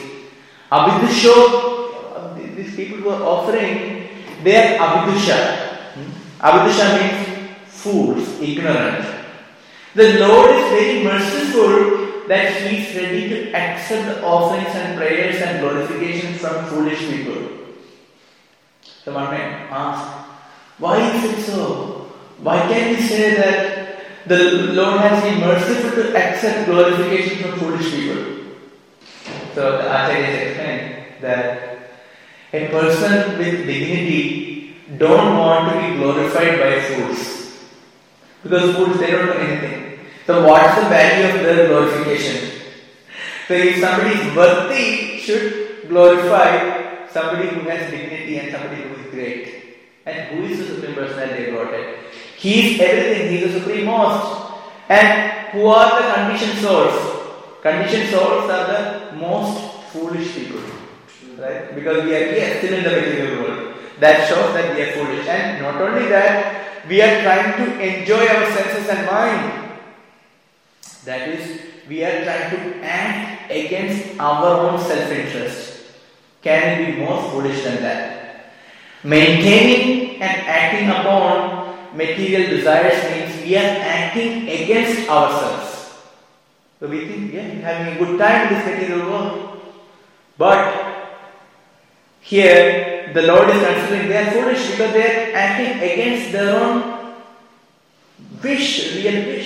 Avidusho, these people who are offering, they are Avidusha. Avidusha means fools, ignorant. The Lord is very merciful that he is ready to accept the offerings and prayers and glorifications from foolish people. So one may ask, why is it so? Why can we say that the Lord has been merciful to accept glorification from foolish people? So the Acharyas explain that a person with dignity don't want to be glorified by fools, because fools, they don't know anything. So what's the value of their glorification? So if somebody is worthy, should glorify somebody who has dignity and somebody who is great. And who is the Supreme Personality of Godhead? He is everything. He is the Supreme Most. And who are the conditioned souls? Conditioned souls are the most foolish people. Right? Because we are here still in the material world. That shows that we are foolish. And not only that, we are trying to enjoy our senses and mind. That is, we are trying to act against our own self-interest. Can it be more foolish than that? Maintaining and acting upon material desires means we are acting against ourselves. So we think, yeah, we're having a good time in this material world. But here, the Lord is considering they are foolish because they are acting against their own wish, real wish.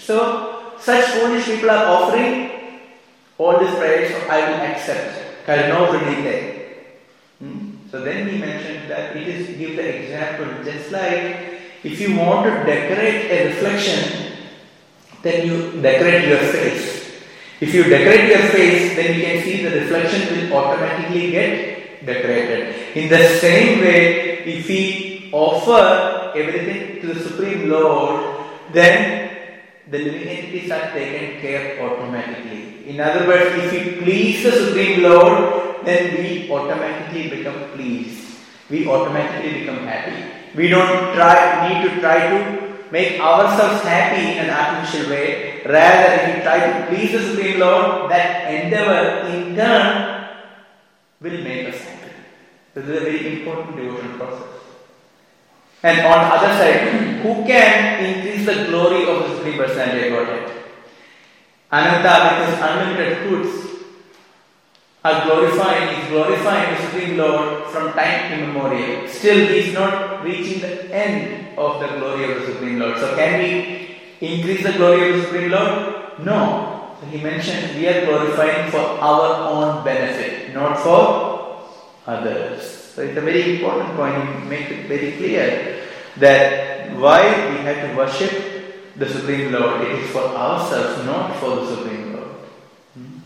So, such foolish people are offering all these prayers, so I will accept. Karno Vrinite. Hmm? So then he mentioned that it is, give the example, just like if you want to decorate a reflection, then you decorate your face. If you decorate your face, then you can see the reflection will automatically get decorated. In the same way, if we offer everything to the Supreme Lord, then the living entities are taken care of automatically. In other words, if we please the Supreme Lord, then we automatically become pleased. We automatically become happy. We don't try, need to try to make ourselves happy in an artificial way. Rather, if we try to please the Supreme Lord, that endeavor in turn will make us happy. This is a very important devotional process. And on the other side, who can increase the glory of the Supreme Personality of Godhead? Ananta, with his unlimited goods, are glorifying, is glorifying the Supreme Lord from time immemorial. Still, he is not reaching the end of the glory of the Supreme Lord. So, can we increase the glory of the Supreme Lord? No. So, he mentioned we are glorifying for our own benefit, not for others. So, it's a very important point. He makes it very clear that why we have to worship the Supreme Lord. It is for ourselves, not for the Supreme Lord. Hmm?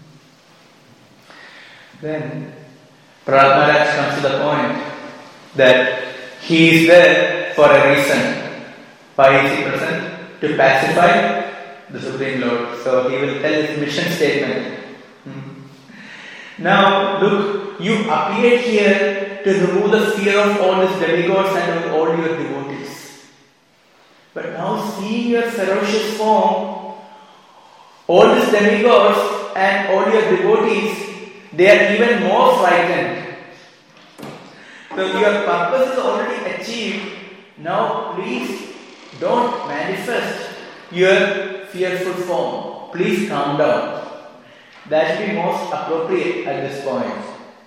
Then, Prahlad Maharaj comes to the point that he is there for a reason. Why is he present? To pacify the Supreme Lord. So he will tell his mission statement. Hmm. Now, look, you appeared here to remove the fear of all these demigods and of all your devotees. But now, seeing your ferocious form, all these demigods and all your devotees, they are even more frightened. So your purpose is already achieved. Now please don't manifest your fearful form. Please calm down. That should be most appropriate at this point.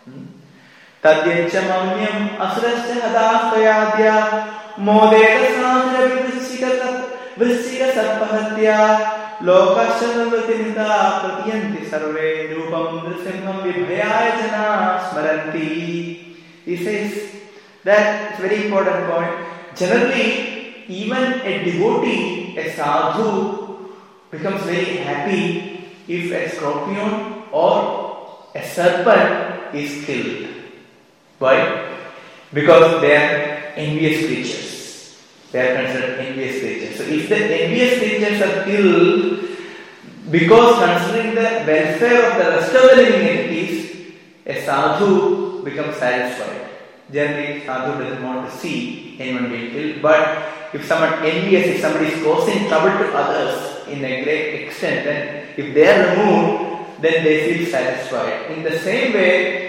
Tadyancha mamnyam asrasya hadastayadya modeda samra vishika vishika sarpahatya Lokashanavritimita pratyanti sarve rupam nrisimham vibhayaya jana smaranti. He says that it's a very important point. Generally, even a devotee, a sadhu, becomes very happy if a scorpion or a serpent is killed. Why? Because they are envious creatures. They are considered envious creatures. So if the envious creatures are killed, because considering the welfare of the rest of the living entities, a sadhu becomes satisfied. Generally, sadhu doesn't want to see anyone being killed. But if someone envious, if somebody is causing trouble to others in a great extent, then if they are removed, then they feel satisfied. In the same way,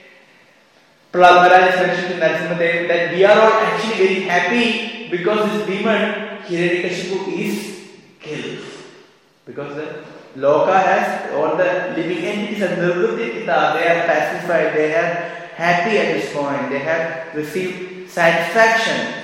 Prahlad Maharaj mentioned in Narasimhadev that we are all actually very happy because this demon Hiranyakashipu is killed. Because the Loka has all the living entities and Nirvrittita, they are pacified, they are happy at this point, they have received satisfaction.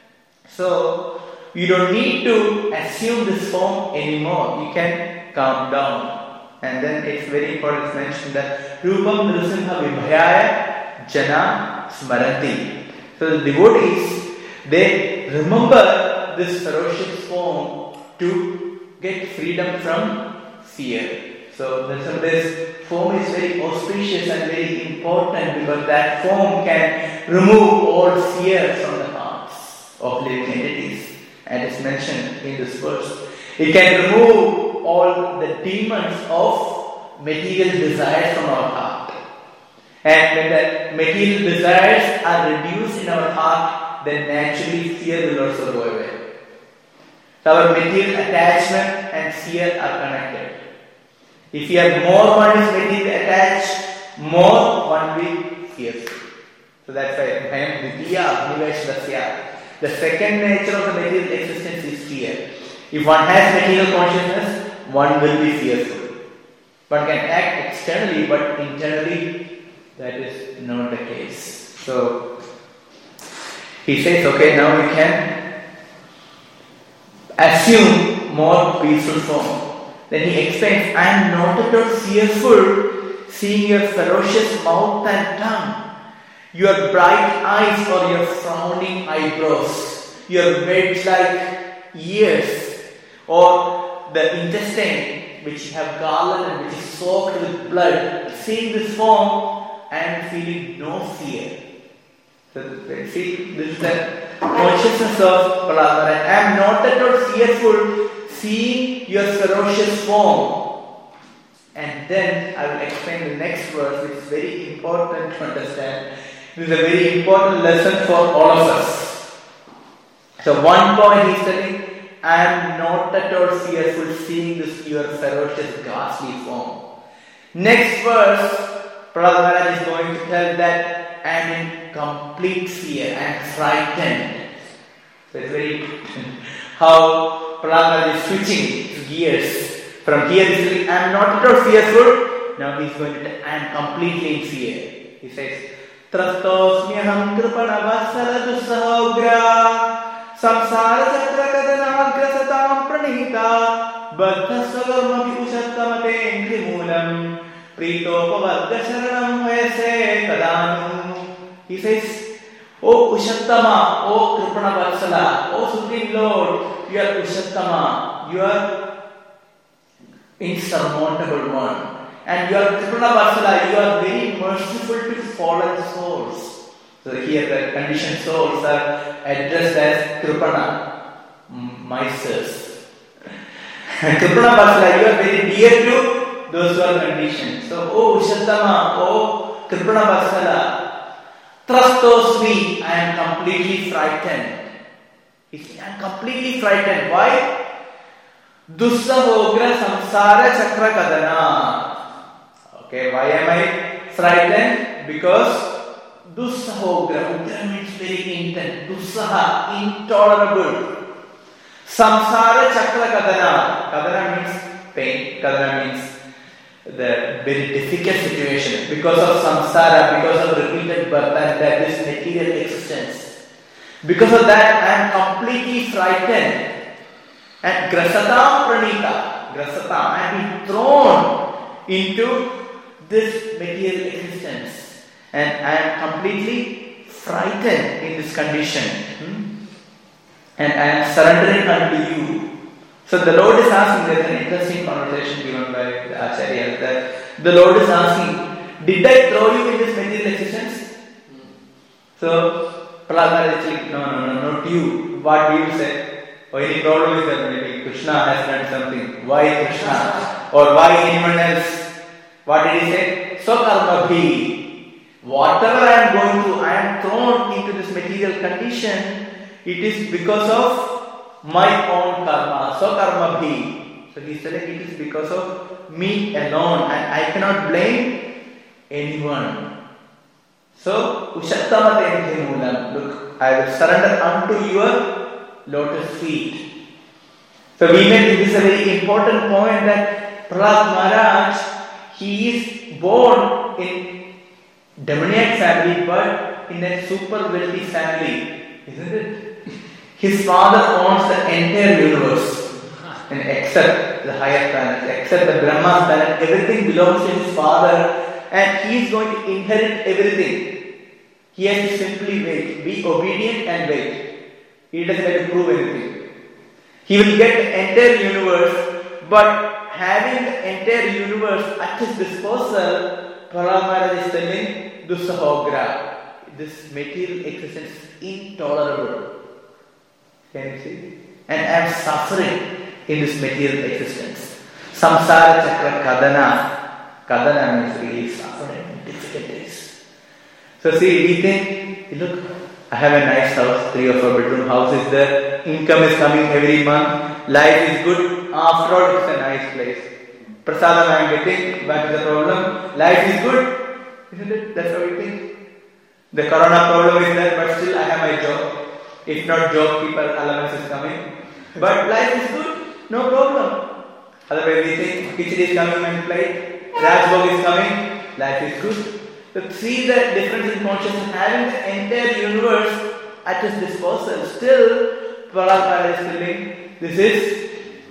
So you don't need to assume this form anymore. You can calm down. And then it's very important to mention that Rupam Nrisimha Vibhayaya Jana Smaranti. So the devotees, they remember this ferocious form to get freedom from fear. So this form is very auspicious and very important because that form can remove all fear from the hearts of living entities. And it's mentioned in this verse. It can remove all the demons of material desires from our heart. And when the material desires are reduced in our heart, then naturally fear will also go away. So our material attachment and fear are connected. If you have more one is material attached, more one will be fearful. So that's why Bhayam Vidya Niveshvasya. The second nature of the material existence is fear. If one has material consciousness, one will be fearful. One can act externally, but internally, that is not the case. So, he says, okay, now we can assume more peaceful form. Then he explains, I am not at all fearful seeing your ferocious mouth and tongue, your bright eyes or your frowning eyebrows, your wedge-like ears, or the intestine which you have garland and which is soaked with blood. Seeing this form, I am feeling no fear. So, see, this is the consciousness of Prahlada. I am not at all fearful seeing your ferocious form. And then I will explain the next verse, which is very important to understand. This is a very important lesson for all of us. So one point he is telling, I am not at all fearful seeing this your ferocious ghastly form. Next verse, Prahlada is going to tell that I am in complete fear, I am frightened. So it's very how Prahlada is switching gears. From here he says, I am not at all fearful. Now he is going to tell, I am completely in fear. He says, Trastosmyaham kripana vasala dusahogra samsara chakra kadanagra satam pranihita baddha sagarmapi ushattamate ingrimulam pritopavarga sharanam vayase kadanu. He says, O Ushattama, O Kripana Vatsala, O Supreme Lord, you are Ushattama, you are insurmountable one. And you are Kripana Vatsala, you are very merciful to fallen souls. So here the conditioned souls are addressed as Kripana, Mysers. And Kripana Vatsala, you are very dear to those who are conditioned. So, O Ushattama, O Kripana Vatsala, Trastosmi, I am completely frightened. He says, I am completely frightened. Why? Dussahogra samsara chakra kadana. Okay, why am I frightened? Because Dussahogra, Ugra means very intense. Dussaha, intolerable. Samsara chakra kadana. Kadana means pain. Kadana means the very difficult situation because of samsara, because of repeated birth and death, this material existence. Because of that, I am completely frightened. And grasatam pranita, grasatam, I am being thrown into this material existence. And I am completely frightened in this condition. Hmm? And I am surrendering unto you. So the Lord is asking, there is an interesting conversation given by the Acharya, that the Lord is asking, did I throw you in this material existence? Mm. So Prahlada is like, no, no, no, not you. What do you say? Or any problem is that maybe Krishna has done something. Why Krishna? Or why anyone else? What did he say? So karma bhi. Whatever I am going through, I am thrown into this material condition, it is because of my own karma, so karma bhi. So he is telling it is because of me alone and I cannot blame anyone. So, Ushattamate Mulam, look, I will surrender unto your lotus feet. So we made this is a very important point that Prahlad Maharaj, he is born in demoniac family but in a super wealthy family, isn't it? His father owns the entire universe, and except the higher planets, except the Brahma's planet, everything belongs to his father, and he is going to inherit everything. He has to simply wait, be obedient and wait. He doesn't have to prove anything. He will get the entire universe, but having the entire universe at his disposal, Prahlad Maharaj is telling Dussahogra, this material existence is intolerable. Can you see? And I am suffering in this material existence. Samsara chakra kadana. Kadana means really suffering, difficulties. So see, we think, look, I have a nice house, three or four bedroom house is there, income is coming every month, life is good, after all it's a nice place. Prasadam I am getting, what is the problem? Life is good, isn't it? That's how we think. The corona problem is there, but still I have my job. If not job, people allowance is coming. But life is good, no problem. Otherwise we think Khichdi is coming and plate, Rajbhog is coming, life is good. So see the difference in consciousness, having the entire universe at his disposal. Still, Prahlad Maharaj is telling, this is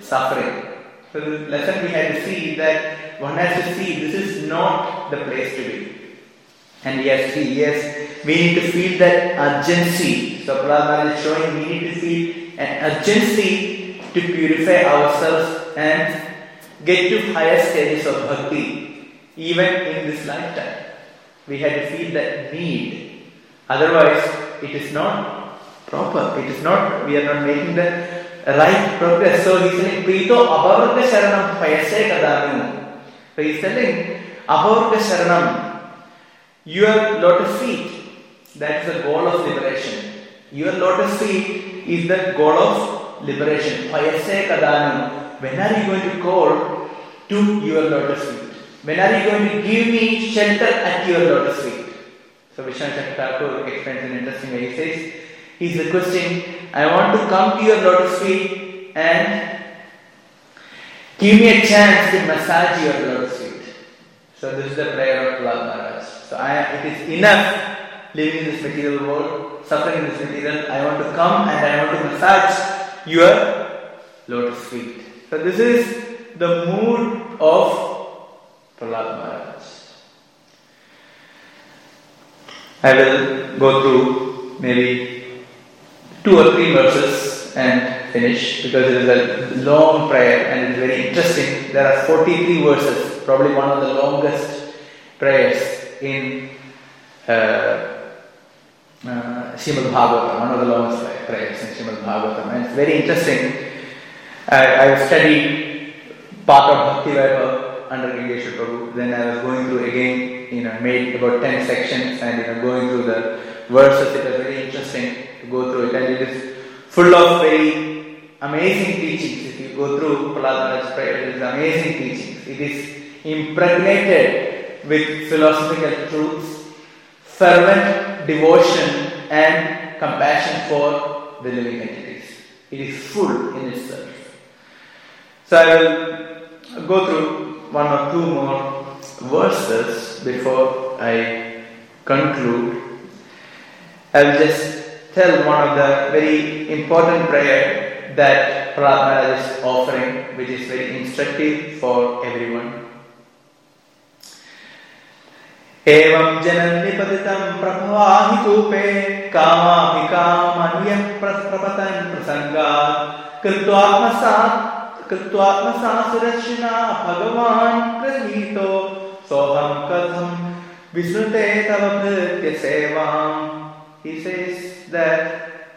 suffering. So the lesson we had to see that one has to see this is not the place to be. And we have to see, yes, we need to feel that urgency. So Prahlad is showing we need to feel an urgency to purify ourselves and get to higher stages of bhakti, even in this lifetime. We had to feel that need. Otherwise, it is not proper. It is not, we are not making the right progress. So he is saying, Prito abhavarga sharanam payase kadanu. So he is telling, abhavarga sharanam, your lotus feet, that is the goal of liberation. Your lotus feet is the goal of liberation. Payase kadanu. When are you going to call to your lotus feet? When are you going to give me shelter at your lotus feet? So Vishwanath Thakur explains an interesting way. He says, he is requesting, I want to come to your lotus feet and give me a chance to massage your lotus feet. So this is the prayer of Prahlad Maharaj. So I, it is enough living in this material world, suffering in this material. I want to come and I want to massage your lotus feet. So this is the mood of Prahlad Maharaj. I will go through maybe two or three verses and finish because it is a long prayer and it is very interesting. There are forty-three verses, probably one of the longest prayers in uh, uh, Srimad Bhagavatam, one of the longest prayers in Srimad Bhagavatam. And it's very interesting. I, I studied part of Bhakti Vaibhav under Gangeshwar Prabhu. Then I was going through again, you know, made about ten sections and, you know, going through the verses. It was very interesting to go through it, and it is full of very amazing teachings. If you go through Prahlad Maharaj's prayer, it is amazing teachings. It is impregnated with philosophical truths, fervent devotion and compassion for the living entities. It is full in itself. So I will go through one or two more verses before I conclude. I will just tell one of the very important prayer that Prahlad Maharaj is offering, which is very instructive for everyone. Evam janam nipaditam prabhavahi kupe kama vikam anuyam prapatan prasangat krituatmasat krituatmasat surashina bhagavan prahito soham katham visnute tava bhritya sevam. He says that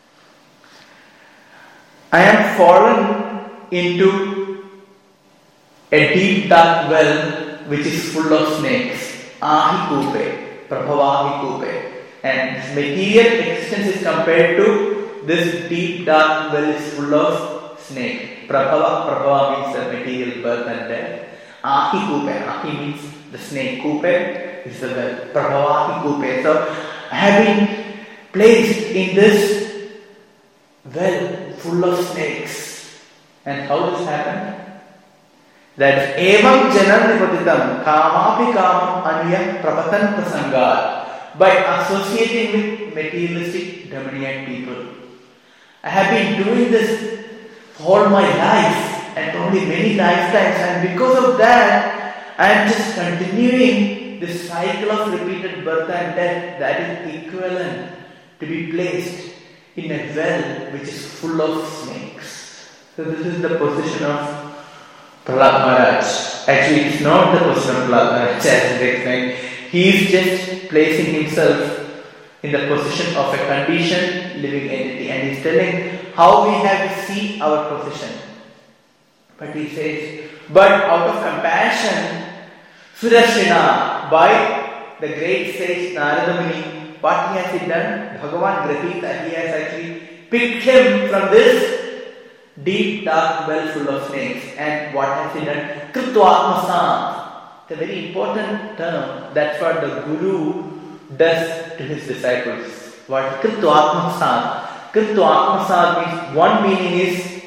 I am fallen into a deep dark well which is full of snakes. Ahi kupe, prabhavahi kupe. And this material existence is compared to this deep dark well is full of snake. Prabhava, prabhava means the material birth and death. Ahi kupe, ahi means the snake. Kupe is the well. Prabhavahi kupe. So I have been placed in this well full of snakes. And how this happened? That evam janam nipatitam kamapi kamam anyam prapatan prasangat. By associating with materialistic demoniac people. I have been doing this for all my life and probably many lifetimes, and because of that I am just continuing this cycle of repeated birth and death that is equivalent to be placed in a well which is full of snakes. So this is the position of Prahlad Maharaj. Actually, it's not the position of Prahlad Maharaj as it explained. He is just placing himself in the position of a conditioned living entity, and he is telling how we have to see our position. But he says, but out of compassion, Surashina, by the great sage Narada Muni, what he has done? Bhagavan Grahita, he has actually picked him from this deep dark well full of snakes. And what has he done? Krituatmasat. It's a very important term. That's what the Guru does to his disciples. What Krituatmasat? Krituatmasat means, one meaning is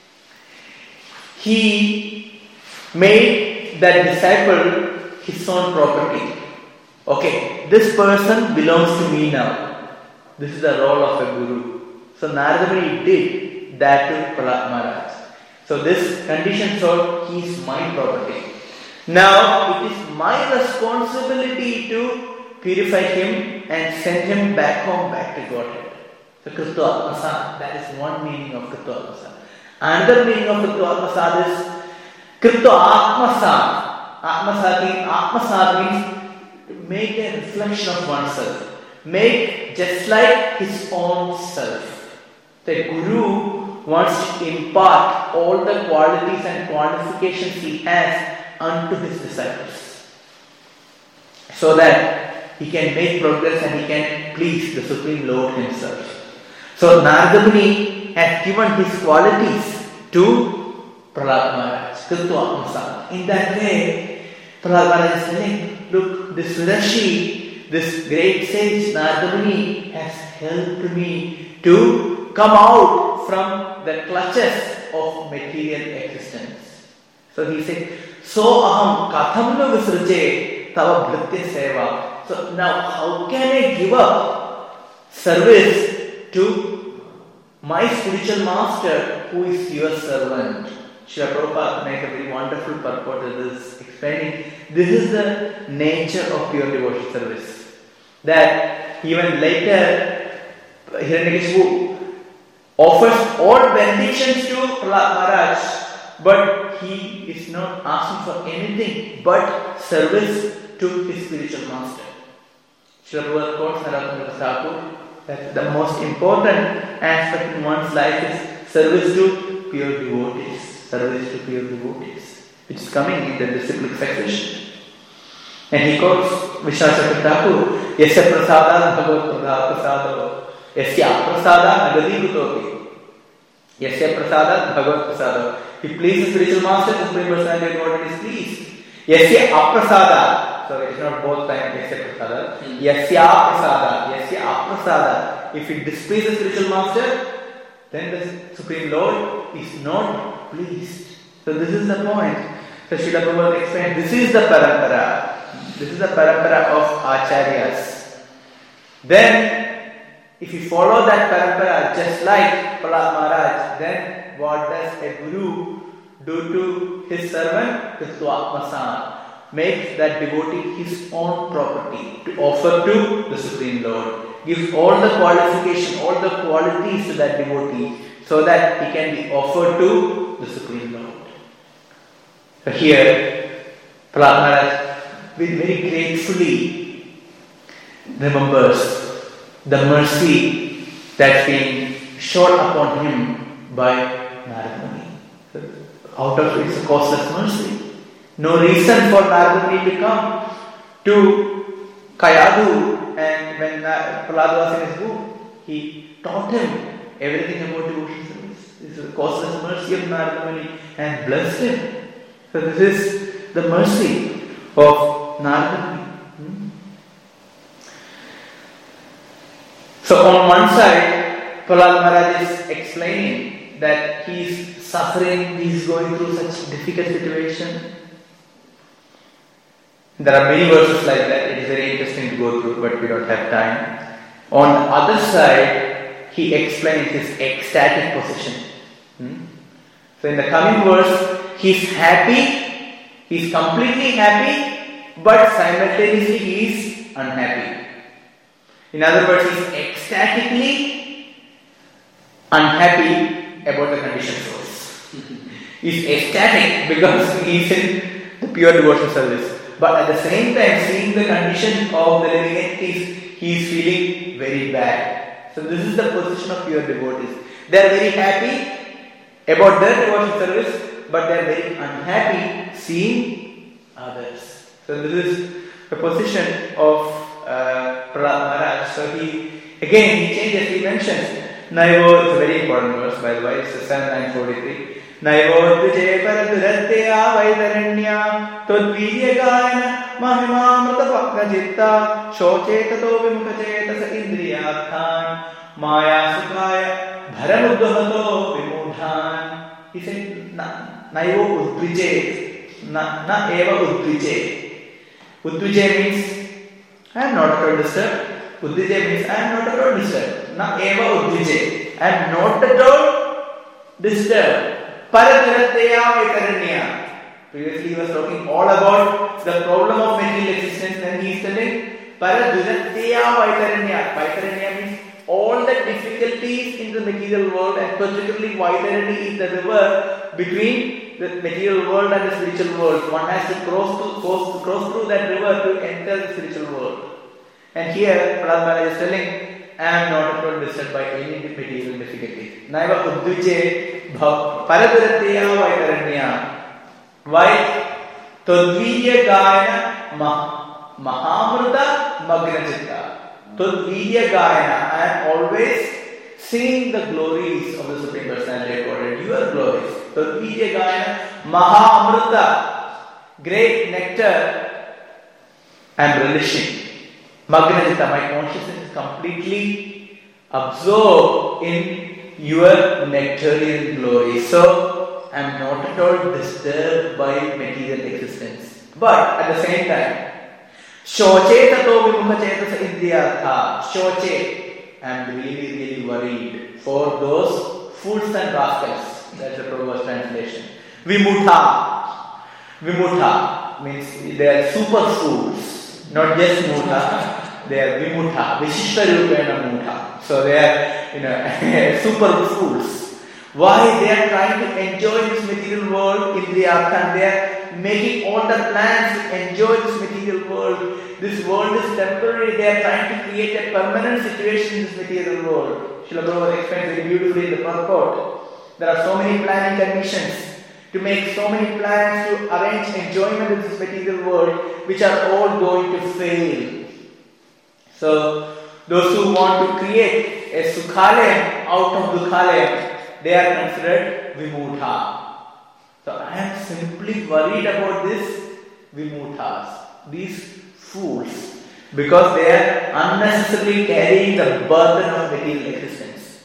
he made that disciple his own property. Okay, this person belongs to me now. This is the role of a Guru. So Narada Muni did that to Prahlad Maharaj. So this condition told he is my property. Now it is my responsibility to purify him and send him back home, back to Godhead. So Kritu Atmasad, that is one meaning of Kritu Atmasad. Another meaning of Kritu Atmasad is Kritu Atmasad. Atmasad means, Atmasad means make a reflection of oneself. Make just like his own self. The Guru wants to impart all the qualities and qualifications he has unto his disciples, so that he can make progress and he can please the Supreme Lord himself. So Narada Muni has given his qualities to Prahlad Maharaj, Kritu Atmasad. In that way, Prahlad Maharaj is telling, look, this Rishi, this great sage Narada Muni has helped me to come out from the clutches of material existence. So he said, so aham kathamna visraje tava bhritya seva. So now how can I give up service to my spiritual master who is your servant? Srila Prabhupada makes a very wonderful purport of this, explaining this is the nature of pure devotion service. That even later Hiranyakashipu offers all benedictions to Prahlad Maharaj, but he is not asking for anything but service to his spiritual master. Srila Prabhupada quotes Narottam Thakur that the most important aspect in one's life is service to pure devotees. Service to pure devotees, which is coming in the disciplic succession. And he quotes Vishwanath Thakur, Yasya prasada bhagavad prasada, Yasya prasada agadikutopi. Yasya prasada bhagavad prasada. He pleases spiritual master, the Supreme Personality of Godhead is pleased. Yasya aprasada. Sorry, it's not both times Yasya prasada. Yasya prasada. Yasya aprasada. If he displeases spiritual master, then the Supreme Lord is not pleased. So this is the point. So Srila Prabhupada explained, this is the parampara. This is the parampara of Acharyas. Then, if you follow that parampara just like Prahlad Maharaj, then what does a Guru do to his servant? Kritu Atmasad. Makes that devotee his own property to offer to the Supreme Lord. Gives all the qualification, all the qualities to that devotee so that he can be offered to the Supreme Lord. So here, Prahlad Maharaj very gratefully remembers the mercy that's been shown upon him by Narada Muni. So out of it's a causeless mercy. No reason for Narada Muni to come to Kayadu. And when Prahlad was in his womb, he taught him everything about devotion service. This is the causeless mercy of Narada Muni and blessed him. So this is the mercy of Narada Muni. Hmm? So on one side, Prahlad Maharaj is explaining that he is suffering, he is going through such difficult situation. There are many verses like that. It is very interesting to go through, but we don't have time. On the other side, he explains his ecstatic position. Hmm? So in the coming verse, he is happy, he is completely happy, but simultaneously he is unhappy. In other words, he is ecstatically unhappy about the conditioned source. He is ecstatic because he is in the pure devotional service. But at the same time, seeing the condition of the living entities, he is feeling very bad. So this is the position of pure devotees. They are very happy about their devotional service, but they are very unhappy seeing others. So this is the position of uh, Prahlad Maharaj. So he, again, he changes, he mentions, Naivo is a very important verse, by the way, it's seven nine forty-three. Naivo dvije paraduratya vaidaranya todvijya gayana mahimamrita pakna jitta shochetato vimukacheta sa indriyathan maya sukaya bharamudhato vimudhan. He said, Naivo udvije, na, na eva udvije. Udvije means, I am not at all disturbed. Udvije means, I am not at all disturbed. Na eva udvije, I am not at all disturbed. Paradurateya Vaitaranya. Previously he was talking all about the problem of material existence, and he is telling Paradurateya Vaitaranya. Vaitaranya means all the difficulties in the material world, and particularly Vaitaranya is the river between the material world and the spiritual world. One has to cross, to, cross, cross through that river to enter the spiritual world. And here Prahlad Maharaj is telling, I am not at all disturbed by any material difficulties. Naiva Uddhuche Paradurateya Vaitaranya. Why? Tadvirya Gayana Mahamrita Magnachitta. Tadvirya Gayana. I am always singing the glories of the Supreme Personality of Godhead. Your glories. Tadvirya Gayana Mahamrita. Great nectar I am relishing. Magnachitta. My consciousness is completely absorbed in your nectarian glory. So, I am not at all disturbed by material existence. But at the same time, Shoche tato vimukha chetasa indriyartha. Shoche, I am really, really worried for those fools and rascals. That's the proverb translation. Vimutha. Vimutha means they are super fools. Not just mutha. They are vimutha. Vishishta rupena mutha. So they are, you know, super fools. Why they are trying to enjoy this material world in the earth, and they are making all the plans to enjoy this material world. This world is temporary. They are trying to create a permanent situation in this material world. Srila Prabhupada explains very beautifully in the purport. There are so many planning conditions to make so many plans to arrange enjoyment in this material world, which are all going to fail. So those who want to create a sukhalayam out of dukhalayam, they are considered vimutha. So I am simply worried about these vimuthas, these fools, because they are unnecessarily carrying the burden of material existence.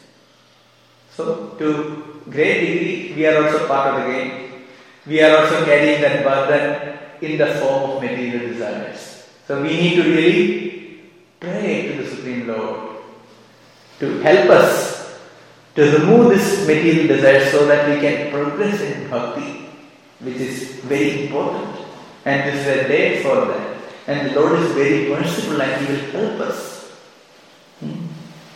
So to great degree, we are also part of the game. We are also carrying that burden in the form of material desires. So we need to really pray to the Supreme Lord to help us to remove this material desire so that we can progress in bhakti, which is very important. And this is a day for that. And the Lord is very merciful and He will help us. Hmm?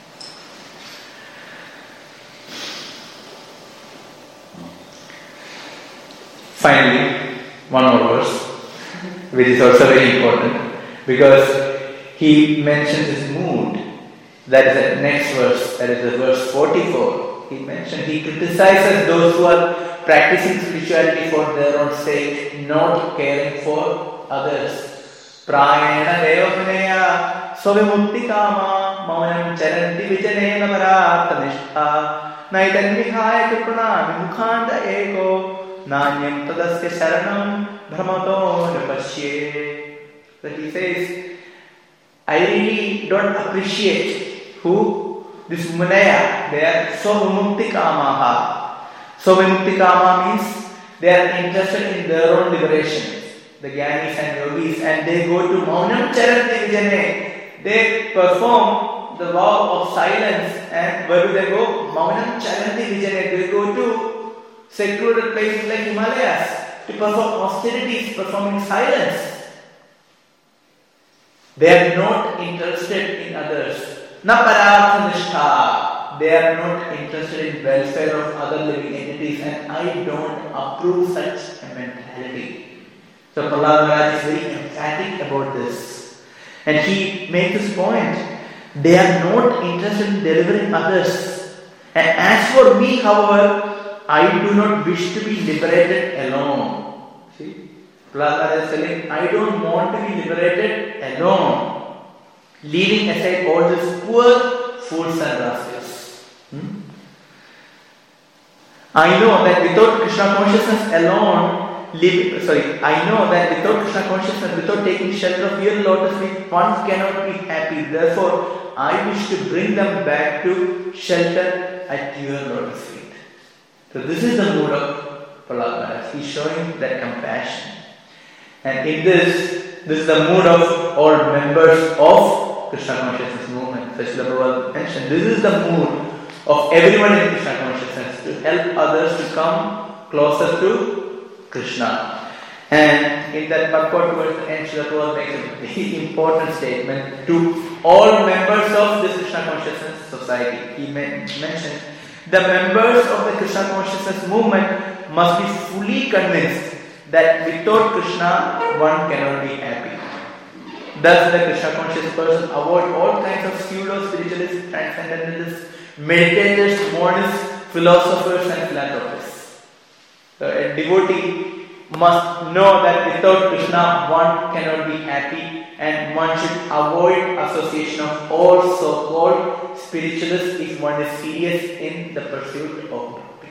Finally, one more verse, which is also very important, because he mentions his mood. That is the next verse, that is the verse forty-four. He mentioned, he criticizes those who are practicing spirituality for their own sake, not caring for others. Prayena devapuneya sovimukti kama maunam charanti vijanena marartha nishtha naitanvihaya kripana vimukhanda eko nanyam tadasya sharanam brahmato nupashye. So he says, I really don't appreciate who? This Munaya, they are so vimukti kamaha. So vimukti kama means they are interested in their own liberation. The Gyanis and Yogis, and they go to Maunam Charanti Vijane. They perform the vow of silence, and where do they go? Maunam Charanti Vijane. They go to secluded places like Himalayas to perform austerities, performing silence. They are not interested in others. Na parartha nishtha. They are not interested in welfare of other living entities, and I don't approve such a mentality. So Prahlad Maharaj is very emphatic about this. And he makes this point. They are not interested in delivering others. And as for me, however, I do not wish to be liberated alone. See? Prahlad Maharaj is telling, I don't want to be liberated alone. Leaving aside all these poor fools and rascals. Hmm? I know that without Krishna consciousness alone, live, sorry, I know that without Krishna consciousness, without taking shelter of your lotus feet, one cannot be happy. Therefore, I wish to bring them back to shelter at your lotus feet. So this is the mood of Prahlad Maharaj. He is showing that compassion. And in this, this is the mood of all members of Krishna consciousness movement. Such the Prabhupada mentioned. This is the mood of everyone in Krishna consciousness, to help others to come closer to Krishna. And in that purport towards the end, Srila Prabhupada makes a very important statement to all members of this Krishna Consciousness Society. He mentioned the members of the Krishna Consciousness movement must be fully convinced that without Krishna, one cannot be happy. Thus, the Krishna conscious person avoid all kinds of pseudo-spiritualists, transcendentalists, meditators, monists, philosophers and philanthropists. So, a devotee must know that without Krishna, one cannot be happy, and one should avoid association of all so-called spiritualists if one is serious in the pursuit of bhakti.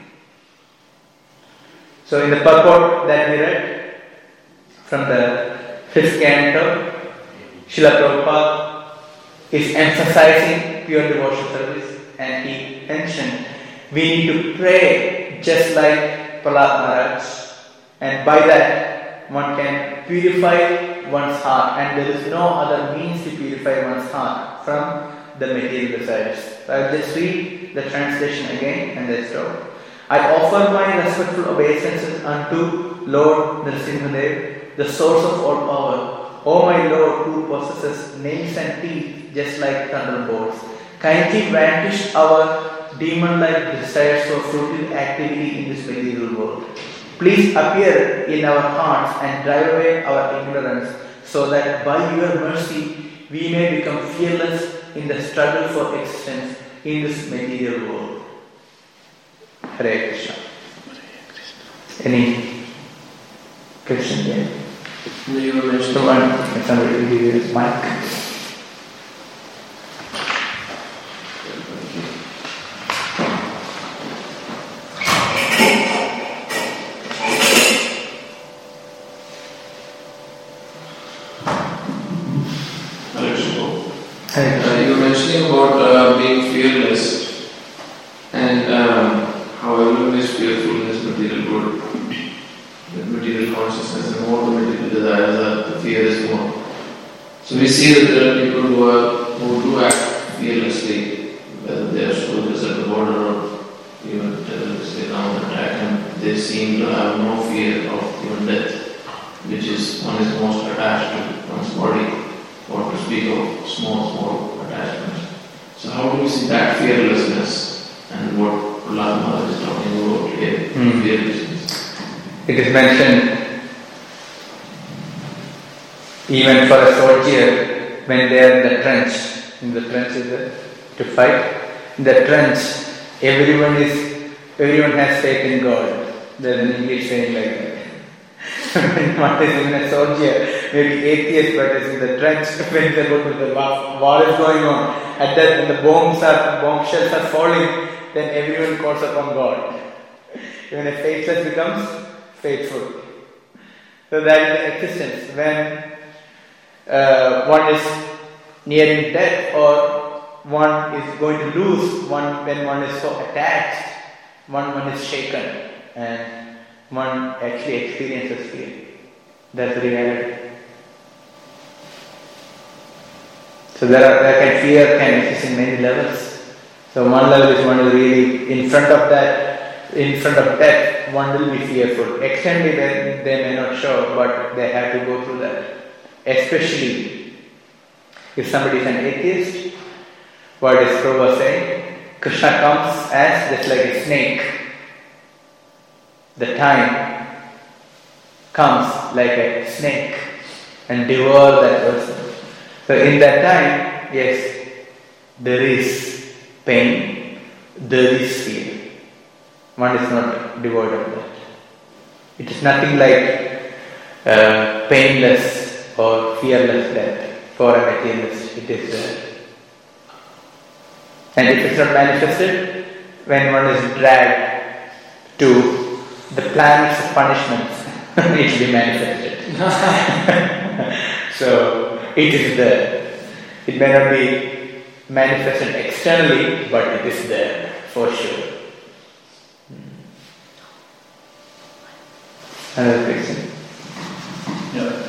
So, in the purport that we read from the fifth canto, Srila Prabhupada is emphasizing pure devotion service, and he mentioned we need to pray just like Prahlad Maharaj, and by that one can purify one's heart, and there is no other means to purify one's heart from the material desires. So I will just read the translation again and let's stop. I offer my respectful obeisances unto Lord Nrsimhadev, the source of all power. O my Lord, who possesses nails and teeth just like thunderbolts, kindly vanquish our demon-like desires for fruitive activity in this material world. Please appear in our hearts and drive away our ignorance, so that by your mercy we may become fearless in the struggle for existence in this material world. Hare Krishna. Any question here? You mentioned So one, somebody will give you his mic. Uh, you were mentioning about uh, being fearless, and um, how everyone is fearful in this material world. The material consciousness and more the material desires, are, the fear is more. So we see that there are people who are who do act fearlessly, whether they are soldiers at the border or even terrorists, they come and attack, and they seem to have no fear of even death, which is one is most attached to one's body. Or to speak of small, small attachments. So how do we see that fearlessness and what Prahlad Maharaj is talking about here, Hmm. fearlessness? It is mentioned even for a soldier when they are in the trench. In the trench is the, to fight. In the trench, everyone is everyone has faith in God. There is an English saying like that. When one is in a soldier, maybe atheist, but is in the trench when they go to the war, war is going on. At that, when the bombs are, bomb shells are falling, then everyone calls upon God. Even a faithless becomes faithful. So that is the existence. When uh, one is nearing death, or one is going to lose, one when one is so attached, one one is shaken, and one actually experiences fear. That's the reality. So there are there can fear can exist in many levels. So one level is one is really in front of that, in front of death, one will be fearful. Externally they, they may not show, but they have to go through that. Especially if somebody is an atheist, what is Prabhupada saying? Krishna comes as just like a snake. The time comes like a snake and devour that person. So in that time, yes, there is pain, there is fear. One is not devoid of that. It is nothing like uh, painless or fearless death for a materialist. It is there. And if it is not manifested, when one is dragged to the planets of punishments, it will be manifested. So it is there. It may not be manifested externally, but it is there for sure. Another question? Yeah.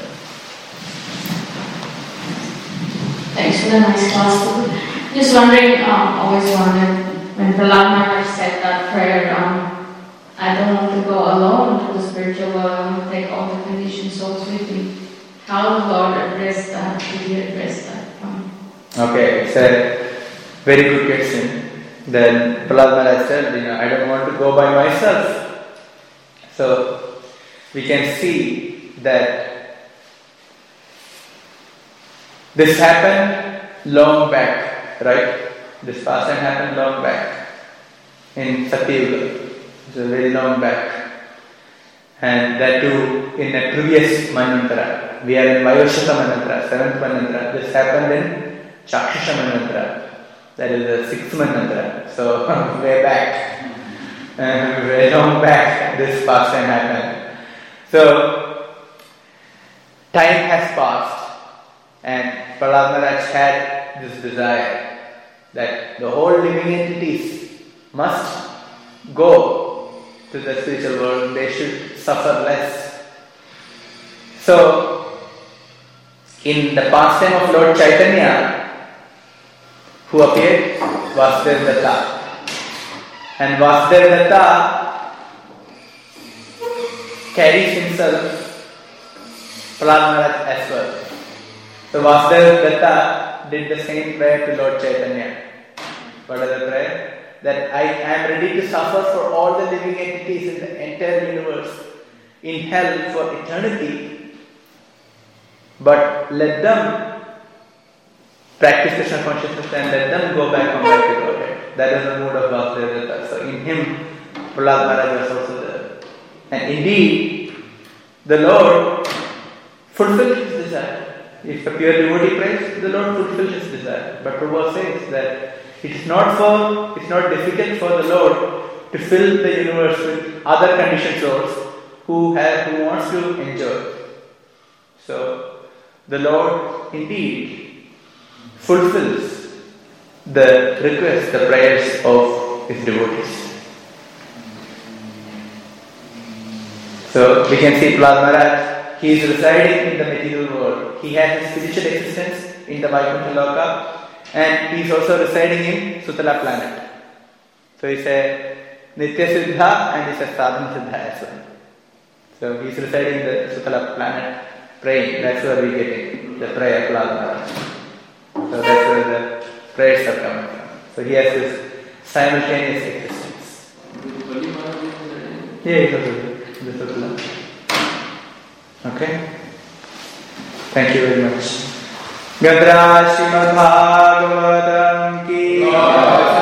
Thanks for the nice class. Just wondering, um, always wondered when Prahlad Maharaj said that prayer, um, I I don't want to go alone to the spiritual world, take all the conditioned souls with me. How the Lord addressed that? Did he address that? Um, Okay, it's a very good question. Then Prahlad Maharaj said, you know, I don't want to go by myself. So we can see that this happened long back, right? This past time happened long back in Satyuga. It's a very long back. And that too in a previous Manvantara. We are in Vayashata Manvantara, seventh Manvantara. This happened in Chakshusha Manvantara. That is the sixth Manvantara. So way back. Uh, very long back this past time happened. So time has passed and Prahlad Maharaj had this desire that the whole living entities must go to the spiritual world, they should suffer less. So, in the pastime of Lord Chaitanya, who appeared? Vasudeva Datta. And Vasudeva Datta carries himself Prahlad Maharaj as well. So Vasudeva Datta did the same prayer to Lord Chaitanya. What is the prayer? That I am ready to suffer for all the living entities in the entire universe in hell for eternity, but let them practice Krishna consciousness and let them go back on back to Godhead. That is the mood of Vasudeva Datta. So in him, Prahlad Maharaj was also there. And indeed, the Lord fulfilled his desire. If a pure devotee prays, the Lord fulfills his desire. But Prabhupada says that it is not for, it's not difficult for the Lord to fill the universe with other conditioned souls who have, who wants to enjoy. So the Lord indeed fulfills the requests, the prayers of his devotees. So we can see Prahlad Maharaj, he is residing in the material world. He has his spiritual existence in the Vaikuntha Loka. And he is also residing in Sutala planet. So he is a Nitya Siddha and he is a Sadhana Siddha as well. So he is residing in the Sutala planet, praying. That's where we get it, the prayer Prahlad Maharaj. So that's where the prayers are coming from. So he has this simultaneous existence. Yeah, he's also the Sutala. Okay? Thank you very much. Gadra Srimad Bhagavatam ki